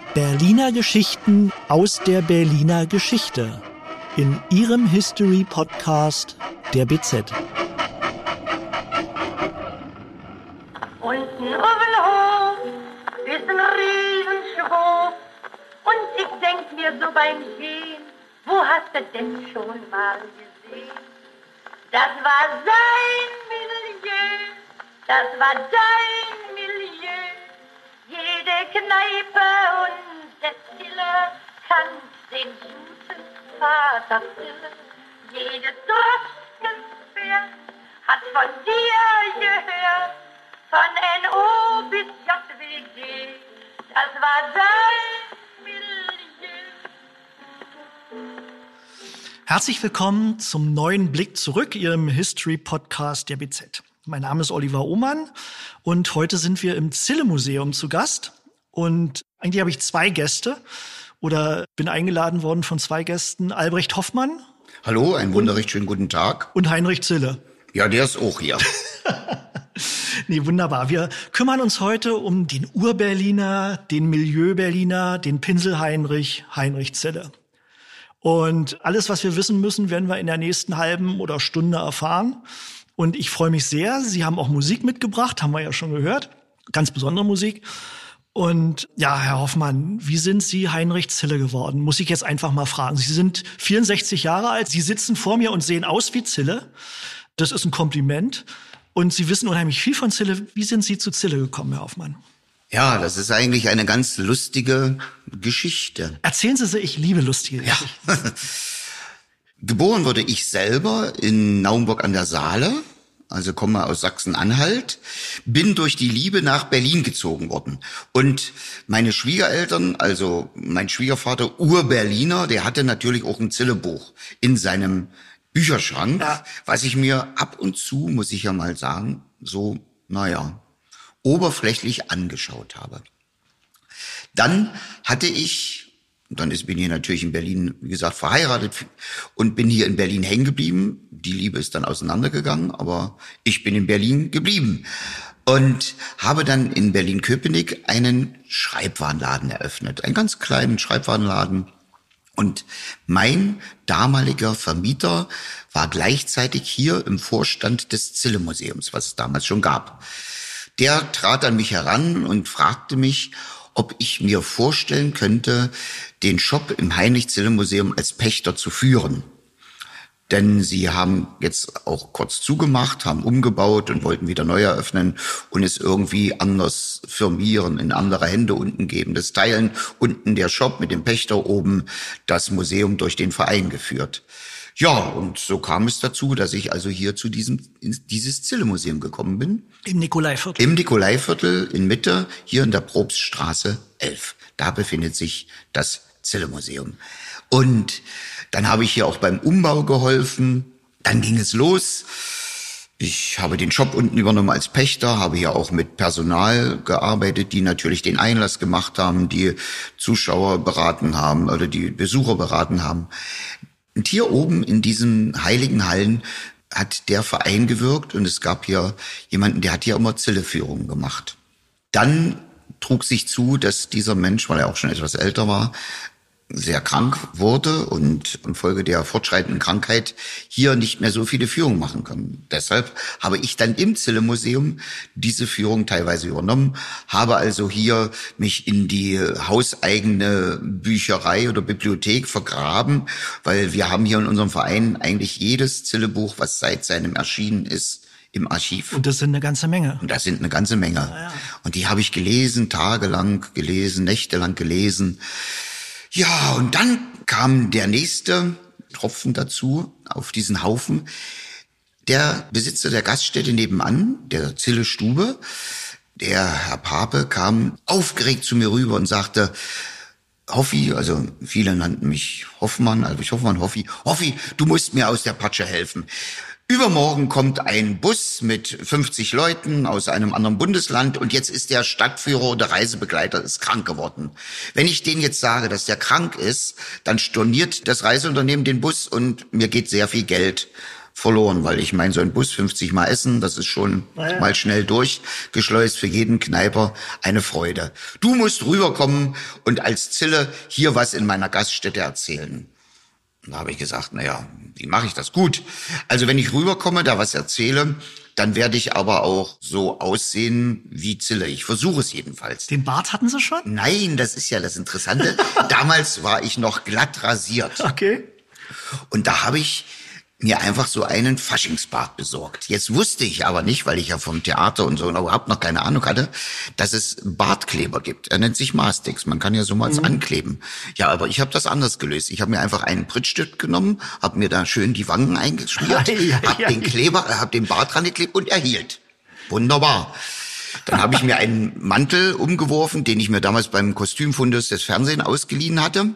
Berliner Geschichten aus der Berliner Geschichte in Ihrem History-Podcast der BZ. Unten auf dem Hof ist ein Riesenschwurf und ich denk mir so beim Gehen, wo hast du denn schon mal gesehen? Das war sein Milieu, das war dein Milieu. Jede Kneipe und der Stille kannt den guten Vater Stille. Jedes Droschkenpferd hat von dir gehört, von NO bis JWG. Das war dein Milieu. Herzlich willkommen zum neuen Blick zurück, Ihrem History-Podcast der BZ. Mein Name ist Oliver Ohmann und heute sind wir im Zille-Museum zu Gast. Und eigentlich habe ich zwei Gäste oder bin eingeladen worden von zwei Gästen. Albrecht Hoffmann. Hallo, einen wunderrecht schönen guten Tag. Und Heinrich Zille. Ja, der ist auch hier. Nee, wunderbar. Wir kümmern uns heute um den Ur-Berliner, den Milieu-Berliner, den Pinsel-Heinrich, Heinrich Zille. Und alles, was wir wissen müssen, werden wir in der nächsten halben oder Stunde erfahren. Und ich freue mich sehr. Sie haben auch Musik mitgebracht, haben wir ja schon gehört. Ganz besondere Musik. Und ja, Herr Hoffmann, wie sind Sie Heinrich Zille geworden? Muss ich jetzt einfach mal fragen. Sie sind 64 Jahre alt. Sie sitzen vor mir und sehen aus wie Zille. Das ist ein Kompliment. Und Sie wissen unheimlich viel von Zille. Wie sind Sie zu Zille gekommen, Herr Hoffmann? Ja, das ist eigentlich eine ganz lustige Geschichte. Erzählen Sie ich liebe lustige Geschichten. Ja. Geboren wurde ich selber in Naumburg an der Saale, also komme aus Sachsen-Anhalt, bin durch die Liebe nach Berlin gezogen worden. Und meine Schwiegereltern, also mein Schwiegervater, Ur-Berliner, der hatte natürlich auch ein Zille-Buch in seinem Bücherschrank, ja, was ich mir ab und zu, muss ich ja mal sagen, so, oberflächlich angeschaut habe. Dann bin ich hier natürlich in Berlin, wie gesagt, verheiratet und bin hier in Berlin hängen geblieben. Die Liebe ist dann auseinandergegangen, aber ich bin in Berlin geblieben und habe dann in Berlin-Köpenick einen Schreibwarenladen eröffnet, einen ganz kleinen Schreibwarenladen. Und mein damaliger Vermieter war gleichzeitig hier im Vorstand des Zille-Museums, was es damals schon gab. Der trat an mich heran und fragte mich, ob ich mir vorstellen könnte, den Shop im Heinrich-Zille-Museum als Pächter zu führen. Denn sie haben jetzt auch kurz zugemacht, haben umgebaut und wollten wieder neu eröffnen und es irgendwie anders firmieren, in andere Hände unten geben. Das Teilen unten der Shop mit dem Pächter, oben das Museum durch den Verein geführt. Ja, und so kam es dazu, dass ich also hier zu dieses Zille-Museum gekommen bin. Im Nikolaiviertel. Im Nikolaiviertel in Mitte, hier in der Probststraße 11. Da befindet sich das Zille-Museum. Und dann habe ich hier auch beim Umbau geholfen. Dann ging es los. Ich habe den Shop unten übernommen als Pächter, habe hier auch mit Personal gearbeitet, die natürlich den Einlass gemacht haben, die Zuschauer beraten haben oder die Besucher beraten haben. Und hier oben in diesen heiligen Hallen hat der Verein gewirkt und es gab hier jemanden, der hat hier immer Zille-Führungen gemacht. Dann trug sich zu, dass dieser Mensch, weil er auch schon etwas älter war, sehr krank wurde und infolge der fortschreitenden Krankheit hier nicht mehr so viele Führungen machen kann. Deshalb habe ich dann im Zille-Museum diese Führung teilweise übernommen, habe also hier mich in die hauseigene Bücherei oder Bibliothek vergraben, weil wir haben hier in unserem Verein eigentlich jedes Zille-Buch, was seit seinem Erschienen ist, im Archiv. Und das sind eine ganze Menge. Und das sind eine ganze Menge. Ja. Und die habe ich gelesen, tagelang gelesen, nächtelang gelesen. Ja, und dann kam der nächste Tropfen dazu auf diesen Haufen. Der Besitzer der Gaststätte nebenan, der Zille Stube, der Herr Pape, kam aufgeregt zu mir rüber und sagte, Hoffi, also viele nannten mich Hoffmann, Albrecht Hoffmann, Hoffi, du musst mir aus der Patsche helfen. Übermorgen kommt ein Bus mit 50 Leuten aus einem anderen Bundesland und jetzt ist der Stadtführer oder Reisebegleiter ist krank geworden. Wenn ich denen jetzt sage, dass der krank ist, dann storniert das Reiseunternehmen den Bus und mir geht sehr viel Geld verloren, weil ich meine, so ein Bus 50 Mal essen, das ist schon mal schnell durchgeschleust, für jeden Kneiper eine Freude. Du musst rüberkommen und als Zille hier was in meiner Gaststätte erzählen. Da habe ich gesagt, naja, wie mache ich das? Gut, also wenn ich rüberkomme, da was erzähle, dann werde ich aber auch so aussehen wie Zille. Ich versuche es jedenfalls. Den Bart hatten Sie schon? Nein, das ist ja das Interessante. Damals war ich noch glatt rasiert. Okay. Und da habe ich mir einfach so einen Faschingsbart besorgt. Jetzt wusste ich aber nicht, weil ich ja vom Theater und so überhaupt noch keine Ahnung hatte, dass es Bartkleber gibt. Er nennt sich Mastix. Man kann ja so mal ankleben. Ja, aber ich habe das anders gelöst. Ich habe mir einfach einen Prittstift genommen, habe mir da schön die Wangen eingeschmiert, habe den Bart dran geklebt und er hielt. Wunderbar. Dann habe ich mir einen Mantel umgeworfen, den ich mir damals beim Kostümfundus des Fernsehens ausgeliehen hatte.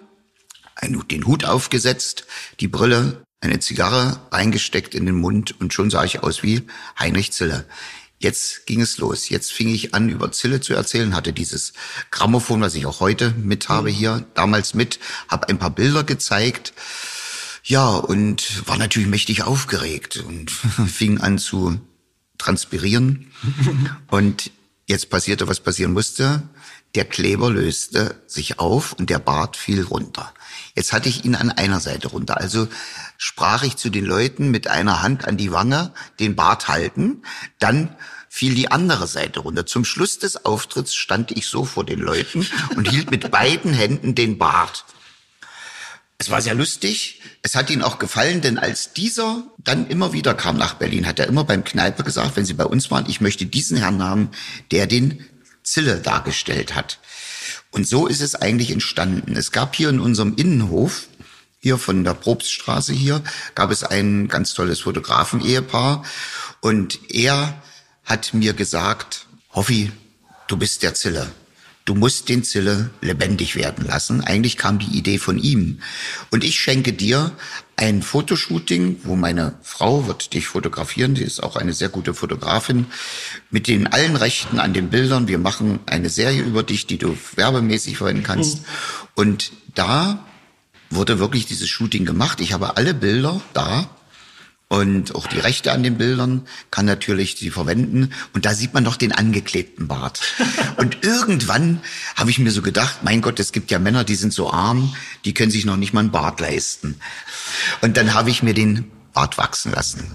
Den Hut aufgesetzt, die Brille, eine Zigarre reingesteckt in den Mund und schon sah ich aus wie Heinrich Zille. Jetzt ging es los. Jetzt fing ich an, über Zille zu erzählen, hatte dieses Grammophon, was ich auch heute mit habe hier, damals mit, habe ein paar Bilder gezeigt. Ja, und war natürlich mächtig aufgeregt und fing an zu transpirieren. Und jetzt passierte, was passieren musste. Der Kleber löste sich auf und der Bart fiel runter. Jetzt hatte ich ihn an einer Seite runter. Also sprach ich zu den Leuten mit einer Hand an die Wange, den Bart halten. Dann fiel die andere Seite runter. Zum Schluss des Auftritts stand ich so vor den Leuten und hielt mit beiden Händen den Bart. Es war sehr lustig. Es hat ihnen auch gefallen, denn als dieser dann immer wieder kam nach Berlin, hat er immer beim Kneipe gesagt, wenn sie bei uns waren, ich möchte diesen Herrn haben, der den Zille dargestellt hat. Und so ist es eigentlich entstanden. Es gab hier in unserem Innenhof, hier von der Probststraße hier, gab es ein ganz tolles Fotografen-Ehepaar. Und er hat mir gesagt, Hoffi, du bist der Zille. Du musst den Zille lebendig werden lassen. Eigentlich kam die Idee von ihm. Und ich schenke dir ein Fotoshooting, wo meine Frau wird dich fotografieren. Die ist auch eine sehr gute Fotografin. Mit den allen Rechten an den Bildern. Wir machen eine Serie über dich, die du werbemäßig verwenden kannst. Und da wurde wirklich dieses Shooting gemacht. Ich habe alle Bilder da. Und auch die Rechte an den Bildern kann natürlich sie verwenden. Und da sieht man noch den angeklebten Bart. Und irgendwann habe ich mir so gedacht, mein Gott, es gibt ja Männer, die sind so arm, die können sich noch nicht mal einen Bart leisten. Und dann habe ich mir den Bart wachsen lassen.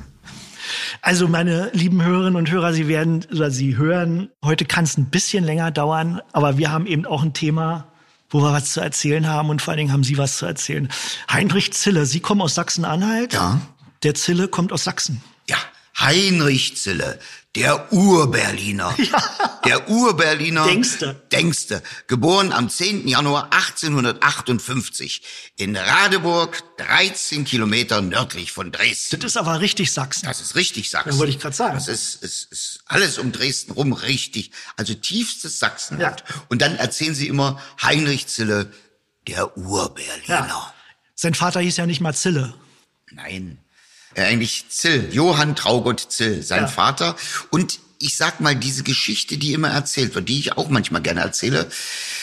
Also meine lieben Hörerinnen und Hörer, Sie hören, heute kann es ein bisschen länger dauern, aber wir haben eben auch ein Thema, wo wir was zu erzählen haben und vor allen Dingen haben Sie was zu erzählen. Heinrich Zille, Sie kommen aus Sachsen-Anhalt. Ja. Der Zille kommt aus Sachsen. Ja, Heinrich Zille, der Urberliner. Ja. Der Urberliner. Denkste. Geboren am 10. Januar 1858 in Radeburg, 13 Kilometer nördlich von Dresden. Das ist aber richtig Sachsen. Das ist richtig Sachsen. Das wollte ich gerade sagen. Das ist alles um Dresden rum richtig. Also tiefstes Sachsenland. Ja. Und dann erzählen sie immer Heinrich Zille, der Urberliner. Ja. Sein Vater hieß ja nicht mal Zille. Nein. Eigentlich Zill, Johann Traugott Zill, sein Vater. Und ich sag mal, diese Geschichte, die immer erzählt wird, die ich auch manchmal gerne erzähle,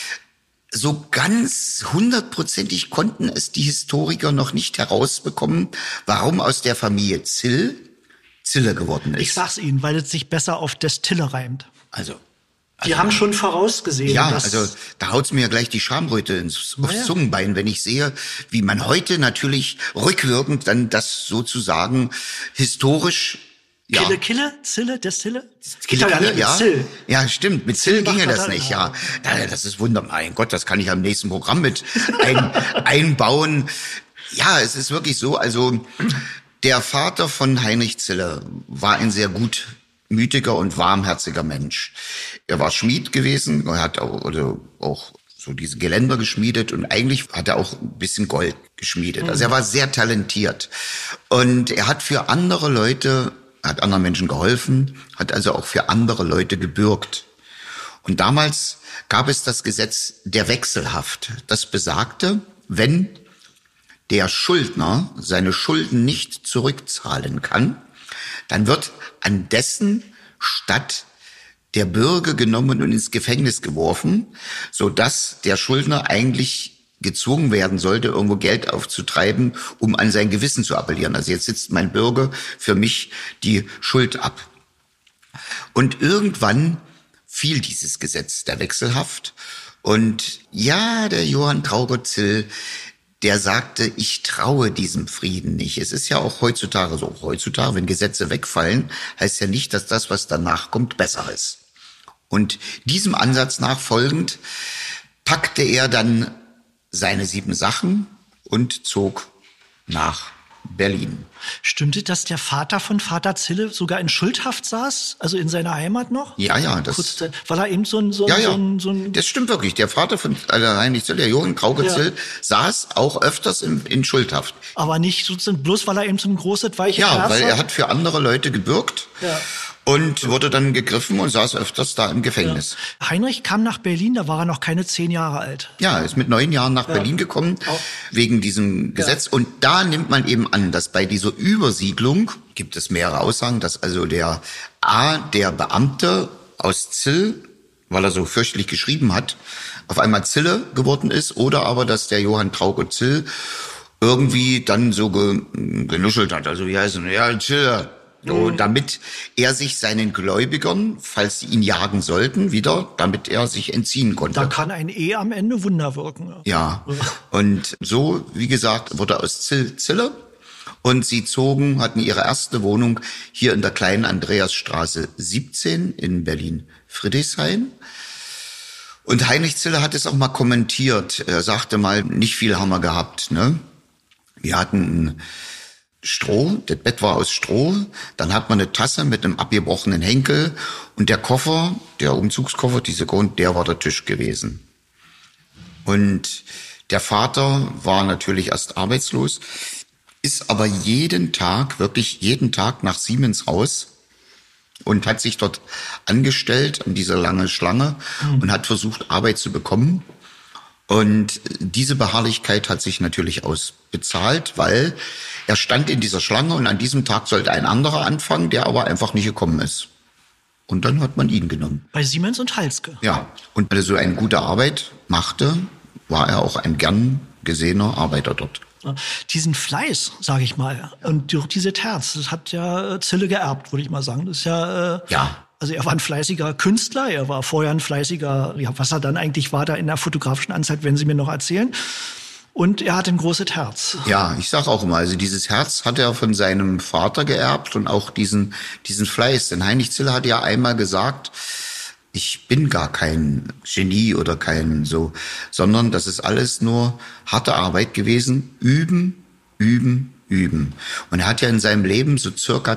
so ganz 100%ig konnten es die Historiker noch nicht herausbekommen, warum aus der Familie Zill Zille geworden ist. Ich sag's Ihnen, weil es sich besser auf Destille reimt. Also die haben schon vorausgesehen. Ja, also da haut's mir gleich die Schamröte aufs Zungenbein, wenn ich sehe, wie man heute natürlich rückwirkend dann das sozusagen historisch... Ja. Zille, Destille? Kille, ja. Zill. Ja, stimmt. Mit Zill ginge das nicht, ja. Das ist wunderbar. Mein Gott, das kann ich am nächsten Programm mit einbauen. Ja, es ist wirklich so, also der Vater von Heinrich Zille war ein sehr gutmütiger und warmherziger Mensch. Er war Schmied gewesen, er hat auch so diese Geländer geschmiedet und eigentlich hat er auch ein bisschen Gold geschmiedet. Also er war sehr talentiert und er hat für andere Leute, hat anderen Menschen geholfen, hat also auch für andere Leute gebürgt. Und damals gab es das Gesetz der Wechselhaft. Das besagte, wenn der Schuldner seine Schulden nicht zurückzahlen kann, dann wird an dessen Statt der Bürger genommen und ins Gefängnis geworfen, sodass der Schuldner eigentlich gezwungen werden sollte, irgendwo Geld aufzutreiben, um an sein Gewissen zu appellieren. Also jetzt sitzt mein Bürger für mich die Schuld ab. Und irgendwann fiel dieses Gesetz der Wechselhaft. Und ja, der Johann Traugott-Zill, der sagte, ich traue diesem Frieden nicht. Es ist ja auch heutzutage so. Heutzutage, wenn Gesetze wegfallen, heißt ja nicht, dass das, was danach kommt, besser ist. Und diesem Ansatz nachfolgend packte er dann seine 7 Sachen und zog nach Berlin. Stimmte, dass der Vater von Vater Zille sogar in Schuldhaft saß, also in seiner Heimat noch? Ja, das. Kurzzeit, weil er eben so ein das stimmt wirklich. Der Vater von Heinrich Zill, der Johann Traugott-Zill, saß auch öfters in Schuldhaft. Aber nicht sozusagen bloß, weil er eben so ein großes, weiches Herz hat? Ja, weil er hat für andere Leute gebürgt. Ja. Und wurde dann gegriffen und saß öfters da im Gefängnis. Ja. Heinrich kam nach Berlin, da war er noch keine 10 Jahre alt. Ja, er ist mit 9 Jahren nach Berlin gekommen, wegen diesem Gesetz. Und da nimmt man eben an, dass bei dieser Übersiedlung, gibt es mehrere Aussagen, dass also der Beamte aus Zill, weil er so fürchterlich geschrieben hat, auf einmal Zille geworden ist, oder aber, dass der Johann Traugott-Zill irgendwie dann so genuschelt hat. Also wie heißt es? Ja, Zille. So, damit er sich seinen Gläubigern, falls sie ihn jagen sollten, damit er sich entziehen konnte. Da kann ein am Ende Wunder wirken. Ja, und so, wie gesagt, wurde aus Zill Zille. Und sie hatten ihre erste Wohnung hier in der kleinen Andreasstraße 17 in Berlin-Friedrichshain. Und Heinrich Zille hat es auch mal kommentiert. Er sagte mal, nicht viel haben wir gehabt, ne? Wir hatten Stroh, das Bett war aus Stroh, dann hat man eine Tasse mit einem abgebrochenen Henkel und der Koffer, der Umzugskoffer, der war der Tisch gewesen. Und der Vater war natürlich erst arbeitslos, ist aber wirklich jeden Tag nach Siemens raus und hat sich dort angestellt an dieser langen Schlange und hat versucht, Arbeit zu bekommen. Und diese Beharrlichkeit hat sich natürlich ausbezahlt, weil er stand in dieser Schlange und an diesem Tag sollte ein anderer anfangen, der aber einfach nicht gekommen ist. Und dann hat man ihn genommen. Bei Siemens und Halske. Ja, und weil er so eine gute Arbeit machte, war er auch ein gern gesehener Arbeiter dort. Diesen Fleiß, sage ich mal, und durch diese Terz, das hat ja Zille geerbt, würde ich mal sagen. Das ist ja. Also er war ein fleißiger Künstler, er war vorher ein fleißiger, was er dann eigentlich war da in der fotografischen Anzeit, werden Sie mir noch erzählen. Und er hatte ein großes Herz. Ja, ich sag auch immer, also dieses Herz hat er von seinem Vater geerbt und auch diesen Fleiß. Denn Heinrich Zille hat ja einmal gesagt, ich bin gar kein Genie oder kein so, sondern das ist alles nur harte Arbeit gewesen. Üben, üben, üben. Und er hat ja in seinem Leben so circa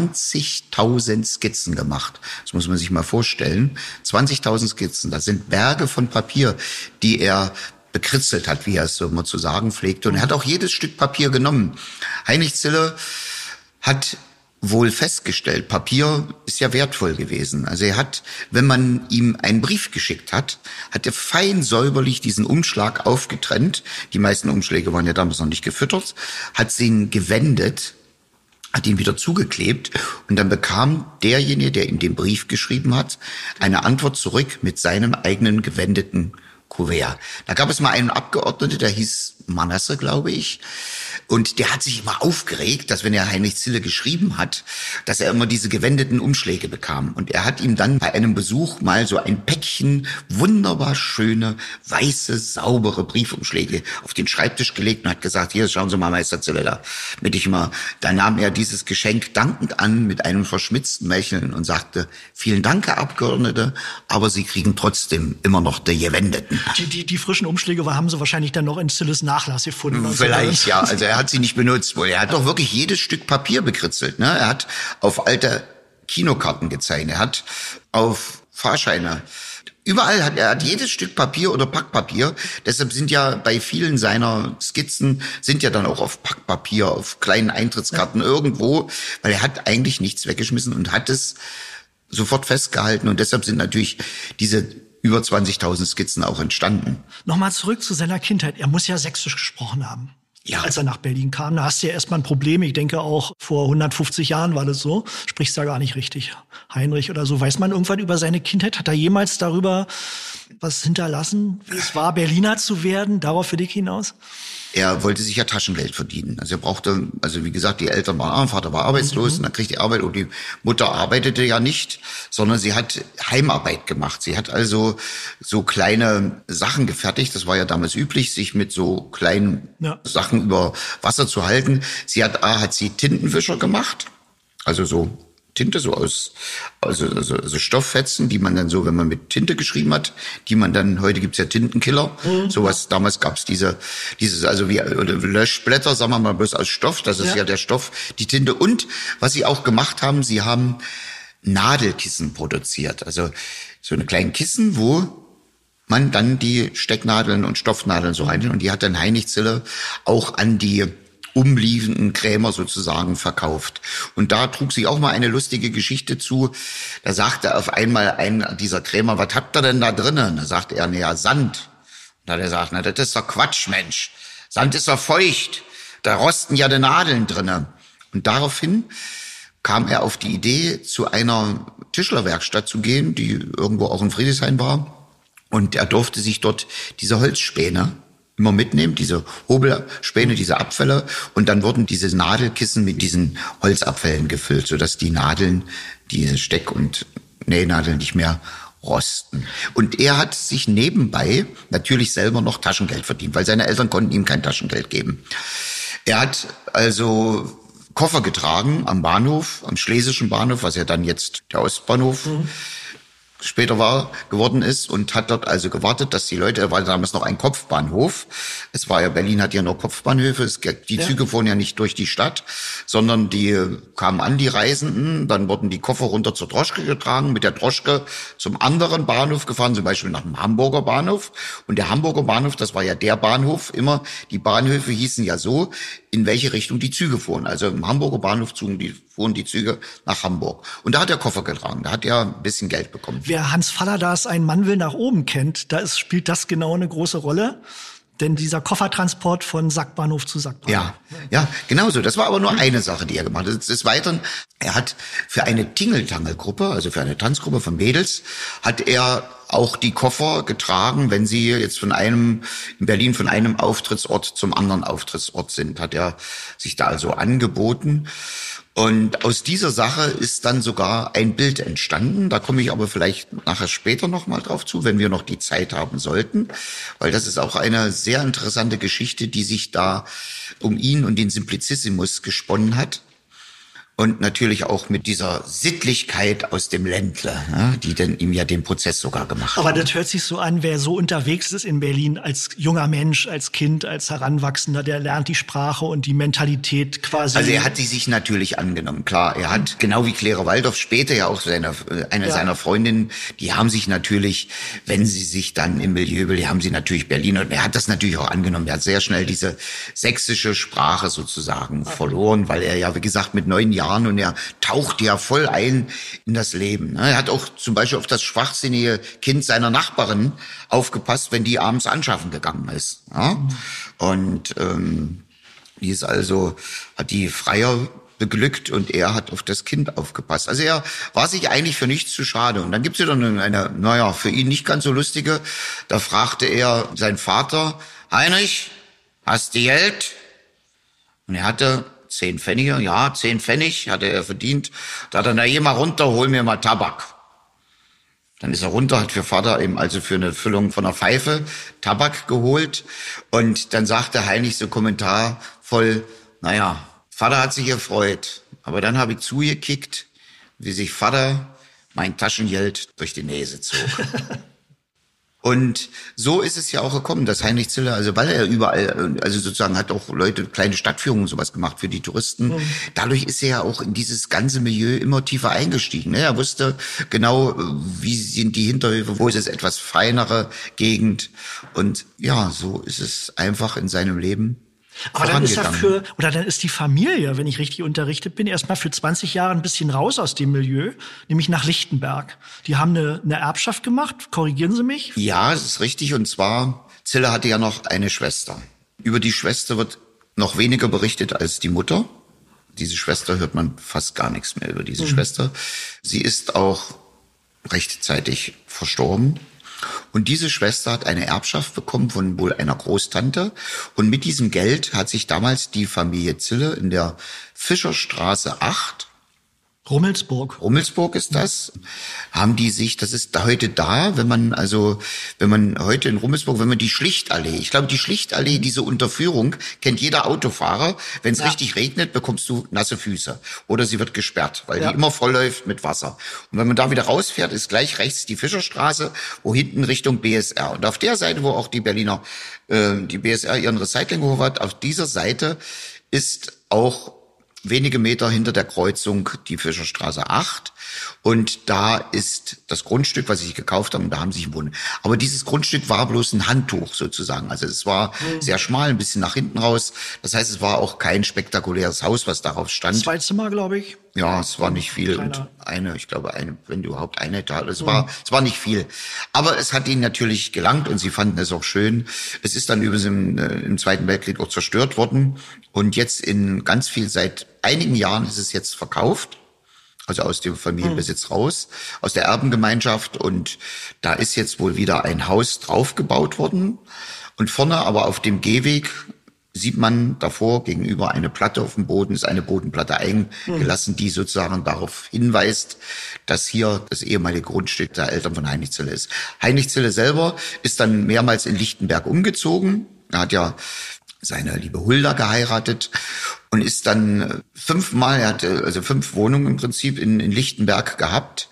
20.000 Skizzen gemacht. Das muss man sich mal vorstellen. 20.000 Skizzen, das sind Berge von Papier, die er bekritzelt hat, wie er es so immer zu sagen pflegte. Und er hat auch jedes Stück Papier genommen. Heinrich Zille hat wohl festgestellt, Papier ist ja wertvoll gewesen. Also er hat, wenn man ihm einen Brief geschickt hat, hat er fein säuberlich diesen Umschlag aufgetrennt. Die meisten Umschläge waren ja damals noch nicht gefüttert, hat sie ihn gewendet, hat ihn wieder zugeklebt und dann bekam derjenige, der ihm den Brief geschrieben hat, eine Antwort zurück mit seinem eigenen gewendeten Kuvert. Da gab es mal einen Abgeordneten, der hieß Manasse, glaube ich. Und der hat sich immer aufgeregt, dass wenn er Heinrich Zille geschrieben hat, dass er immer diese gewendeten Umschläge bekam. Und er hat ihm dann bei einem Besuch mal so ein Päckchen wunderbar schöne, weiße, saubere Briefumschläge auf den Schreibtisch gelegt und hat gesagt, hier, schauen Sie mal, Meister Zille, da nahm er dieses Geschenk dankend an mit einem verschmitzten Lächeln und sagte, vielen Dank, Herr Abgeordnete, aber Sie kriegen trotzdem immer noch die gewendeten. Die frischen Umschläge haben Sie wahrscheinlich dann noch in Zilles Nachlass gefunden. Vielleicht, ja. Also er hat sie nicht benutzt wohl. Er hat doch wirklich jedes Stück Papier bekritzelt. Ne? Er hat auf alte Kinokarten gezeichnet. Er hat auf Fahrscheine. Überall hat er jedes Stück Papier oder Packpapier. Deshalb sind ja bei vielen seiner Skizzen sind ja dann auch auf Packpapier, auf kleinen Eintrittskarten irgendwo, weil er hat eigentlich nichts weggeschmissen und hat es sofort festgehalten. Und deshalb sind natürlich diese über 20.000 Skizzen auch entstanden. Nochmal zurück zu seiner Kindheit. Er muss ja Sächsisch gesprochen haben. Ja. Als er nach Berlin kam, da hast du ja erstmal ein Problem. Ich denke auch, vor 150 Jahren war das so. Sprichst da gar nicht richtig. Heinrich oder so. Weiß man irgendwann über seine Kindheit? Hat er jemals darüber was hinterlassen, wie es war, Berliner zu werden? Darauf will ich hinaus? Er wollte sich ja Taschengeld verdienen. Also er brauchte, also wie gesagt, die Eltern waren arm, Vater war arbeitslos und dann kriegte er Arbeit und die Mutter arbeitete ja nicht, sondern sie hat Heimarbeit gemacht. Sie hat also so kleine Sachen gefertigt. Das war ja damals üblich, sich mit so kleinen Sachen über Wasser zu halten. Sie hat sie Tintenwischer gemacht, also so Tinte so aus, also Stofffetzen, die man dann so, wenn man mit Tinte geschrieben hat, die man dann, heute gibt's ja Tintenkiller, sowas, damals gab's dieses, also wie Löschblätter, sagen wir mal, bloß aus Stoff, das ist ja der Stoff, die Tinte. Und was sie auch gemacht haben, sie haben Nadelkissen produziert, also so eine kleinen Kissen, wo man dann die Stecknadeln und Stoffnadeln so rein, und die hat dann Heinrich Zille auch an die umliegenden Krämer sozusagen verkauft. Und da trug sich auch mal eine lustige Geschichte zu. Da sagte auf einmal ein dieser Krämer, was habt ihr denn da drinnen? Da sagte er, naja, Sand. Und da hat er gesagt, na, das ist doch Quatsch, Mensch. Sand ist doch feucht. Da rosten ja die Nadeln drinnen. Und daraufhin kam er auf die Idee, zu einer Tischlerwerkstatt zu gehen, die irgendwo auch in Friedrichshain war. Und er durfte sich dort diese Holzspäne immer mitnehmen, diese Hobelspäne, diese Abfälle, und dann wurden diese Nadelkissen mit diesen Holzabfällen gefüllt, sodass die Nadeln, diese Steck- und Nähnadeln nicht mehr rosten. Und er hat sich nebenbei natürlich selber noch Taschengeld verdient, weil seine Eltern konnten ihm kein Taschengeld geben. Er hat also Koffer getragen am Bahnhof, am Schlesischen Bahnhof, was ja dann jetzt der Ostbahnhof später geworden ist, und hat dort also gewartet, dass die Leute, war damals noch ein Kopfbahnhof. Es war ja, Berlin hat ja nur Kopfbahnhöfe, die Züge fuhren ja nicht durch die Stadt, sondern die kamen an, die Reisenden, dann wurden die Koffer runter zur Droschke getragen, mit der Droschke zum anderen Bahnhof gefahren, zum Beispiel nach dem Hamburger Bahnhof. Und der Hamburger Bahnhof, das war ja der Bahnhof immer, die Bahnhöfe hießen ja so, in welche Richtung die Züge fuhren. Also im Hamburger Bahnhof fuhren die Züge nach Hamburg. Und da hat er Koffer getragen, da hat er ein bisschen Geld bekommen. Wer Hans Fallada's Ein Mann will nach oben kennt, spielt das genau eine große Rolle. Denn dieser Koffertransport von Sackbahnhof zu Sackbahnhof. Ja, genau so. Das war aber nur eine Sache, die er gemacht hat. Des Weiteren, er hat für eine Tingeltangelgruppe, also für eine Tanzgruppe von Mädels, hat er auch die Koffer getragen, wenn sie jetzt in Berlin von einem Auftrittsort zum anderen Auftrittsort sind, hat er sich da also angeboten. Und aus dieser Sache ist dann sogar ein Bild entstanden. Da komme ich aber vielleicht nachher später nochmal drauf zu, wenn wir noch die Zeit haben sollten. Weil das ist auch eine sehr interessante Geschichte, die sich da um ihn und den Simplicissimus gesponnen hat. Und natürlich auch mit dieser Sittlichkeit aus dem Ländle, ne, die dann ihm ja den Prozess sogar gemacht hat. Aber das hört sich so an, wer so unterwegs ist in Berlin als junger Mensch, als Kind, als Heranwachsender, der lernt die Sprache und die Mentalität quasi. Also er hat sie sich natürlich angenommen, klar. Er hat, genau wie Clara Waldorf, später ja auch eine seiner Freundinnen, die haben sich natürlich, wenn sie sich dann im Milieu, die haben sie natürlich Berlin, und er hat das natürlich auch angenommen. Er hat sehr schnell diese sächsische Sprache sozusagen verloren, weil er ja, wie gesagt, mit 9 Jahren, und er taucht ja voll ein in das Leben. Er hat auch zum Beispiel auf das schwachsinnige Kind seiner Nachbarin aufgepasst, wenn die abends anschaffen gegangen ist. Und die ist also, hat die Freier beglückt, und er hat auf das Kind aufgepasst. Also er war sich eigentlich für nichts zu schade. Und dann gibt's ja dann eine, für ihn nicht ganz so lustige, da fragte er seinen Vater, Heinrich, hast du Geld? Und er hatte 10 Pfennige, 10 Pfennig hatte er verdient. Da hat er, na, geh mal runter, hol mir mal Tabak. Dann ist er runter, hat für Vater eben also für eine Füllung von einer Pfeife Tabak geholt. Und dann sagte Heinrich so kommentarvoll, naja, Vater hat sich gefreut. Aber dann habe ich zugekickt, wie sich Vater mein Taschengeld durch die Nase zog. Und so ist es ja auch gekommen, dass Heinrich Zille, also weil er überall, also sozusagen hat auch Leute kleine Stadtführungen und sowas gemacht für die Touristen. Dadurch ist er ja auch in dieses ganze Milieu immer tiefer eingestiegen. Er wusste genau, wie sind die Hinterhöfe, wo ist es etwas feinere Gegend. Und ja, so ist es einfach in seinem Leben. Aber dann ist dann ist die Familie, wenn ich richtig unterrichtet bin, erstmal für 20 Jahre ein bisschen raus aus dem Milieu, nämlich nach Lichtenberg. Die haben eine Erbschaft gemacht, korrigieren Sie mich? Ja, es ist richtig, und zwar, Zille hatte ja noch eine Schwester. Über die Schwester wird noch weniger berichtet als die Mutter. Diese Schwester hört man fast gar nichts mehr über diese Schwester. Sie ist auch rechtzeitig verstorben. Und diese Schwester hat eine Erbschaft bekommen von wohl einer Großtante. Und mit diesem Geld hat sich damals die Familie Zille in der Fischerstraße 8, Rummelsburg ist das, haben die sich, das ist heute da, wenn man heute in Rummelsburg, wenn man die Schlichtallee, ich glaube, die Schlichtallee, diese Unterführung, kennt jeder Autofahrer. Wenn es richtig regnet, bekommst du nasse Füße. Oder sie wird gesperrt, weil die immer voll läuft mit Wasser. Und wenn man da wieder rausfährt, ist gleich rechts die Fischerstraße, wo hinten Richtung BSR. Und auf der Seite, wo auch die Berliner, die BSR ihren Recyclinghof hat, auf dieser Seite ist auch wenige Meter hinter der Kreuzung die Fischerstraße 8. Und da ist das Grundstück, was sie gekauft haben, da haben sie sich wohnen. Aber dieses Grundstück war bloß ein Handtuch sozusagen. Also es war sehr schmal, ein bisschen nach hinten raus. Das heißt, es war auch kein spektakuläres Haus, was darauf stand. 2 Zimmer, glaube ich. Ja, es war nicht viel. Und ich glaube, wenn überhaupt eine Etage. Es war nicht viel. Aber es hat ihnen natürlich gelangt und sie fanden es auch schön. Es ist dann übrigens im Zweiten Weltkrieg auch zerstört worden. Und jetzt seit einigen Jahren ist es jetzt verkauft. Also aus dem Familienbesitz raus, aus der Erbengemeinschaft. Und da ist jetzt wohl wieder ein Haus draufgebaut worden. Und vorne aber auf dem Gehweg sieht man davor gegenüber eine Platte auf dem Boden, ist eine Bodenplatte eingelassen, die sozusagen darauf hinweist, dass hier das ehemalige Grundstück der Eltern von Heinrich Zille ist. Heinrich Zille selber ist dann mehrmals in Lichtenberg umgezogen. Er hat ja seine liebe Hulda geheiratet und ist dann 5-mal, er hatte also 5 Wohnungen im Prinzip in Lichtenberg gehabt.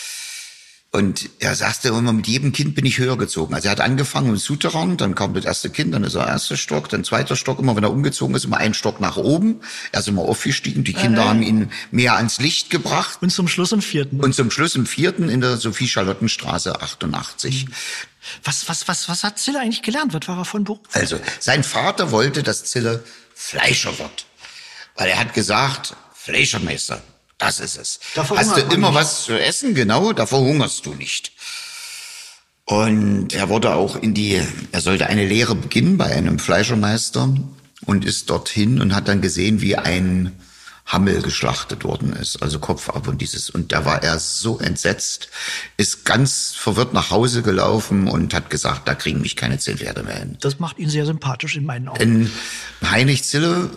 Und er sagte immer, mit jedem Kind bin ich höher gezogen. Also er hat angefangen im Souterrain, dann kam das erste Kind, dann ist er erster Stock, dann zweiter Stock. Immer wenn er umgezogen ist, immer einen Stock nach oben. Er ist immer aufgestiegen. Die Kinder haben ihn mehr ans Licht gebracht. Und zum Schluss im 4. In der Sophie-Charlotten-Straße 88. Was hat Zille eigentlich gelernt? Was war er von Beruf? Also, sein Vater wollte, dass Zille Fleischer wird. Weil er hat gesagt, Fleischermeister, das ist es. Hast du immer was zu essen? Genau, da verhungerst du nicht. Und er wurde auch er sollte eine Lehre beginnen bei einem Fleischermeister und ist dorthin und hat dann gesehen, wie ein Hammel geschlachtet worden ist, also Kopf ab und da war er so entsetzt, ist ganz verwirrt nach Hause gelaufen und hat gesagt, da kriegen mich keine 10 Pferde mehr hin. Das macht ihn sehr sympathisch in meinen Augen. Denn Heinrich Zille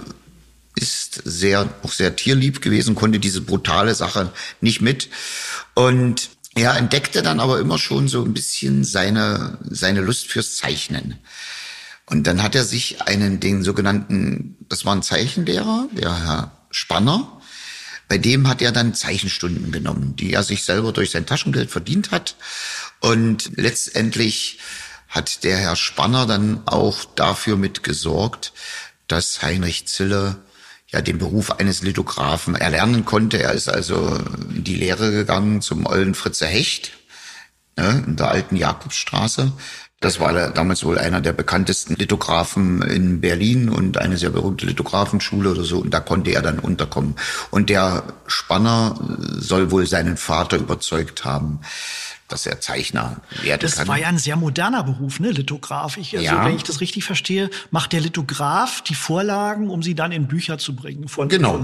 ist auch sehr tierlieb gewesen, konnte diese brutale Sache nicht mit. Und er entdeckte dann aber immer schon so ein bisschen seine Lust fürs Zeichnen. Und dann hat er sich den sogenannten, das war ein Zeichenlehrer, der Herr Spanner, bei dem hat er dann Zeichenstunden genommen, die er sich selber durch sein Taschengeld verdient hat. Und letztendlich hat der Herr Spanner dann auch dafür mitgesorgt, dass Heinrich Zille den Beruf eines Lithografen erlernen konnte. Er ist also in die Lehre gegangen zum ollen Fritze Hecht, in der alten Jakobstraße. Das war damals wohl einer der bekanntesten Lithografen in Berlin und eine sehr berühmte Lithografenschule oder so. Und da konnte er dann unterkommen. Und der Spanner soll wohl seinen Vater überzeugt haben, dass er Zeichner werden kann. Das war ja ein sehr moderner Beruf, ne, Lithograf. Wenn ich das richtig verstehe, macht der Lithograf die Vorlagen, um sie dann in Bücher zu bringen von Bildern.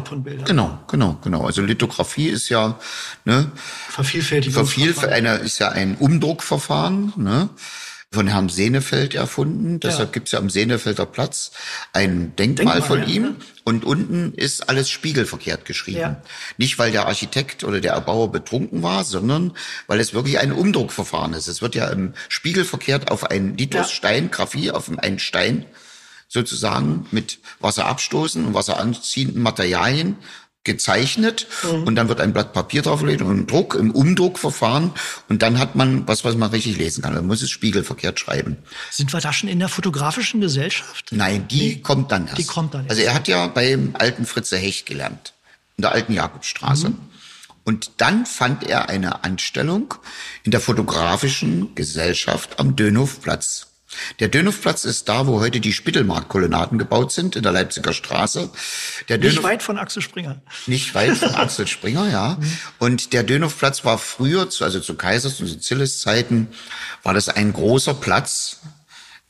Genau. Also Lithografie ist ja, Vervielfältigung ist ja ein Umdruckverfahren, ne? Von Herrn Senefeld erfunden. Deshalb gibt's ja am Senefelder Platz ein Denkmal von ihm. Ja. Und unten ist alles spiegelverkehrt geschrieben. Ja. Nicht, weil der Architekt oder der Erbauer betrunken war, sondern weil es wirklich ein Umdruckverfahren ist. Es wird ja im Spiegel verkehrt auf einen Lithosstein, Graphie auf einen Stein sozusagen mit wasserabstoßenden und wasseranziehenden Materialien gezeichnet und dann wird ein Blatt Papier draufgelegt und im Umdruckverfahren und dann hat man was man richtig lesen kann. Man muss es spiegelverkehrt schreiben. Sind wir da schon in der fotografischen Gesellschaft? Nein, die kommt dann erst. Also er hat ja beim alten Fritze Hecht gelernt, in der alten Jakobstraße. Und dann fand er eine Anstellung in der fotografischen Gesellschaft am Dönhofplatz. Der Dönhofplatz ist da, wo heute die Spittelmarkt-Kolonnaden gebaut sind, in der Leipziger Straße. Nicht weit von Axel Springer. Nicht weit von Axel Springer, ja. Und der Dönhofplatz war früher, also zu Kaisers und zu Zilles Zeiten, war das ein großer Platz.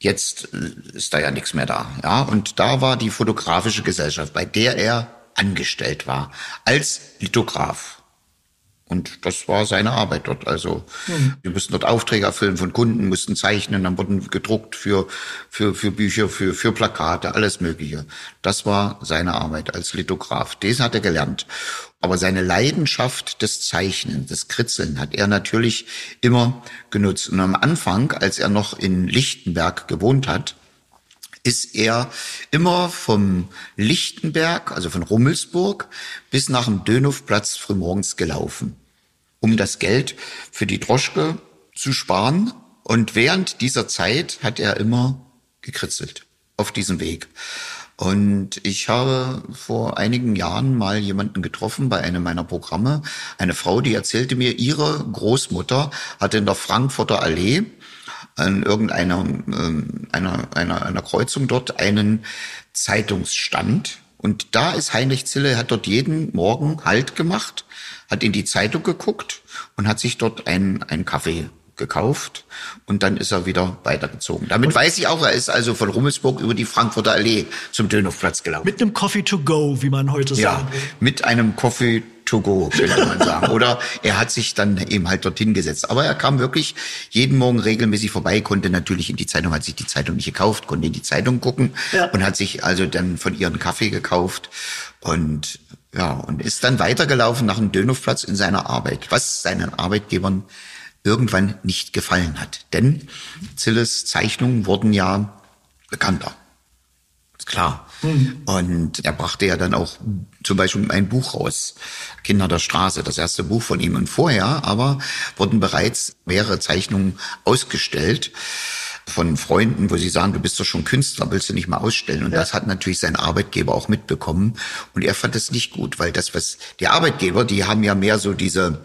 Jetzt ist da ja nichts mehr da. Ja, und da war die Fotografische Gesellschaft, bei der er angestellt war, als Lithograf. Und das war seine Arbeit dort. Also wir mussten dort Aufträge erfüllen von Kunden, mussten zeichnen, dann wurden gedruckt für Bücher, für Plakate, alles Mögliche. Das war seine Arbeit als Lithograf. Das hat er gelernt. Aber seine Leidenschaft des Zeichnen, des Kritzeln, hat er natürlich immer genutzt. Und am Anfang, als er noch in Lichtenberg gewohnt hat, ist er immer vom Lichtenberg, also von Rummelsburg, bis nach dem Dönhoffplatz frühmorgens gelaufen, um das Geld für die Droschke zu sparen. Und während dieser Zeit hat er immer gekritzelt auf diesem Weg. Und ich habe vor einigen Jahren mal jemanden getroffen bei einem meiner Programme, eine Frau, die erzählte mir, ihre Großmutter hatte in der Frankfurter Allee an irgendeiner einer Kreuzung dort einen Zeitungsstand. Und da ist Heinrich Zille, hat dort jeden Morgen Halt gemacht, hat in die Zeitung geguckt und hat sich dort einen Kaffee gekauft und dann ist er wieder weitergezogen. Damit weiß ich auch, er ist also von Rummelsburg über die Frankfurter Allee zum Dönhoffplatz gelaufen. Mit einem Coffee to go, wie man heute sagt. Ja, mit einem Coffee to go, könnte man sagen. Oder er hat sich dann eben halt dorthin gesetzt. Aber er kam wirklich jeden Morgen regelmäßig vorbei, konnte natürlich in die Zeitung, hat sich die Zeitung nicht gekauft, konnte in die Zeitung gucken und hat sich also dann von ihr einen Kaffee gekauft und ist dann weitergelaufen nach dem Dönhoffplatz in seiner Arbeit, was seinen Arbeitgebern irgendwann nicht gefallen hat. Denn Zilles Zeichnungen wurden ja bekannter. Ist klar. Und er brachte ja dann auch zum Beispiel ein Buch raus, Kinder der Straße, das erste Buch von ihm. Und vorher aber wurden bereits mehrere Zeichnungen ausgestellt von Freunden, wo sie sagen, du bist doch schon Künstler, willst du nicht mal ausstellen? Und das hat natürlich sein Arbeitgeber auch mitbekommen. Und er fand das nicht gut, weil das, was die Arbeitgeber, die haben ja mehr so diese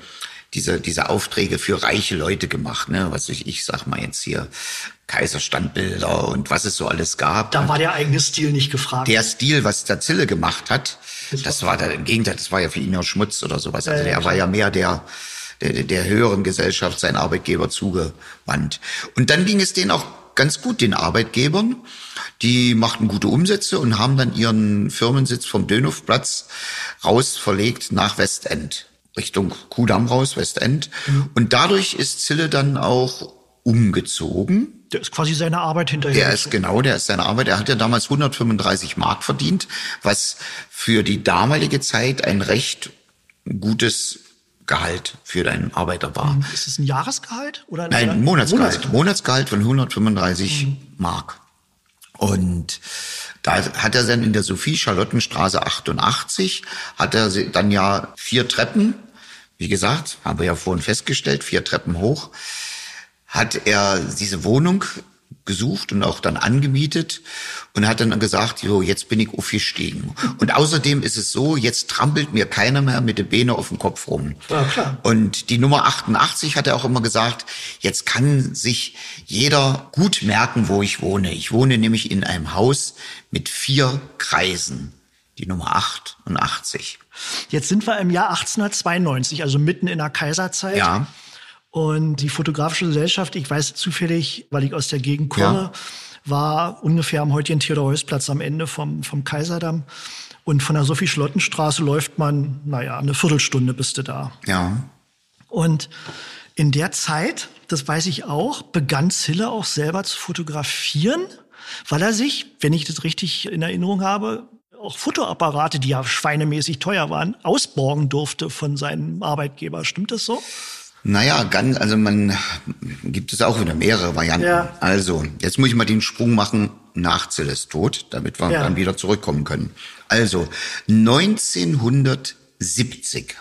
Aufträge für reiche Leute gemacht, ne? Was ich sag mal jetzt hier, Kaiserstandbilder und was es so alles gab. Da war der eigene Stil nicht gefragt. Der Stil, was der Zille gemacht hat, das war da im Gegenteil, das war ja für ihn ja Schmutz oder sowas. Also der war ja mehr der höheren Gesellschaft, sein Arbeitgeber zugewandt. Und dann ging es denen auch ganz gut, den Arbeitgebern. Die machten gute Umsätze und haben dann ihren Firmensitz vom Dönhoffplatz raus verlegt nach Westend. Richtung Kudamm raus, Westend. Und dadurch ist Zille dann auch umgezogen. Der ist quasi seine Arbeit hinterher. Der ist seine Arbeit. Er hat ja damals 135 Mark verdient, was für die damalige Zeit ein recht gutes Gehalt für einen Arbeiter war. Ist es ein Jahresgehalt? Oder Nein, Monatsgehalt. Monatsgehalt von 135 Mark. Und da hat er dann in der Sophie-Charlottenstraße 88, hat er dann ja 4 Treppen, wie gesagt, haben wir ja vorhin festgestellt, 4 Treppen hoch, hat er diese Wohnung gesucht und auch dann angemietet und hat dann gesagt, jo, jetzt bin ich aufgestiegen. Und außerdem ist es so, jetzt trampelt mir keiner mehr mit der Beine auf dem Kopf rum. Ja, klar. Und die Nummer 88 hat er auch immer gesagt, jetzt kann sich jeder gut merken, wo ich wohne. Ich wohne nämlich in einem Haus mit 4 Kreisen. Die Nummer 88. Jetzt sind wir im Jahr 1892, also mitten in der Kaiserzeit. Ja. Und die Fotografische Gesellschaft, ich weiß zufällig, weil ich aus der Gegend komme, war ungefähr am heutigen Theodor-Heuss-Platz am Ende vom Kaiserdamm. Und von der Sophie-Charlottenstraße läuft man, eine Viertelstunde bist du da. Ja. Und in der Zeit, das weiß ich auch, begann Zille auch selber zu fotografieren, weil er sich, wenn ich das richtig in Erinnerung habe, auch Fotoapparate, die ja schweinemäßig teuer waren, ausborgen durfte von seinem Arbeitgeber. Stimmt das so? Naja, gibt es auch wieder mehrere Varianten. Ja. Also, jetzt muss ich mal den Sprung machen nach Zilles Tod, damit wir dann wieder zurückkommen können. Also, 1970,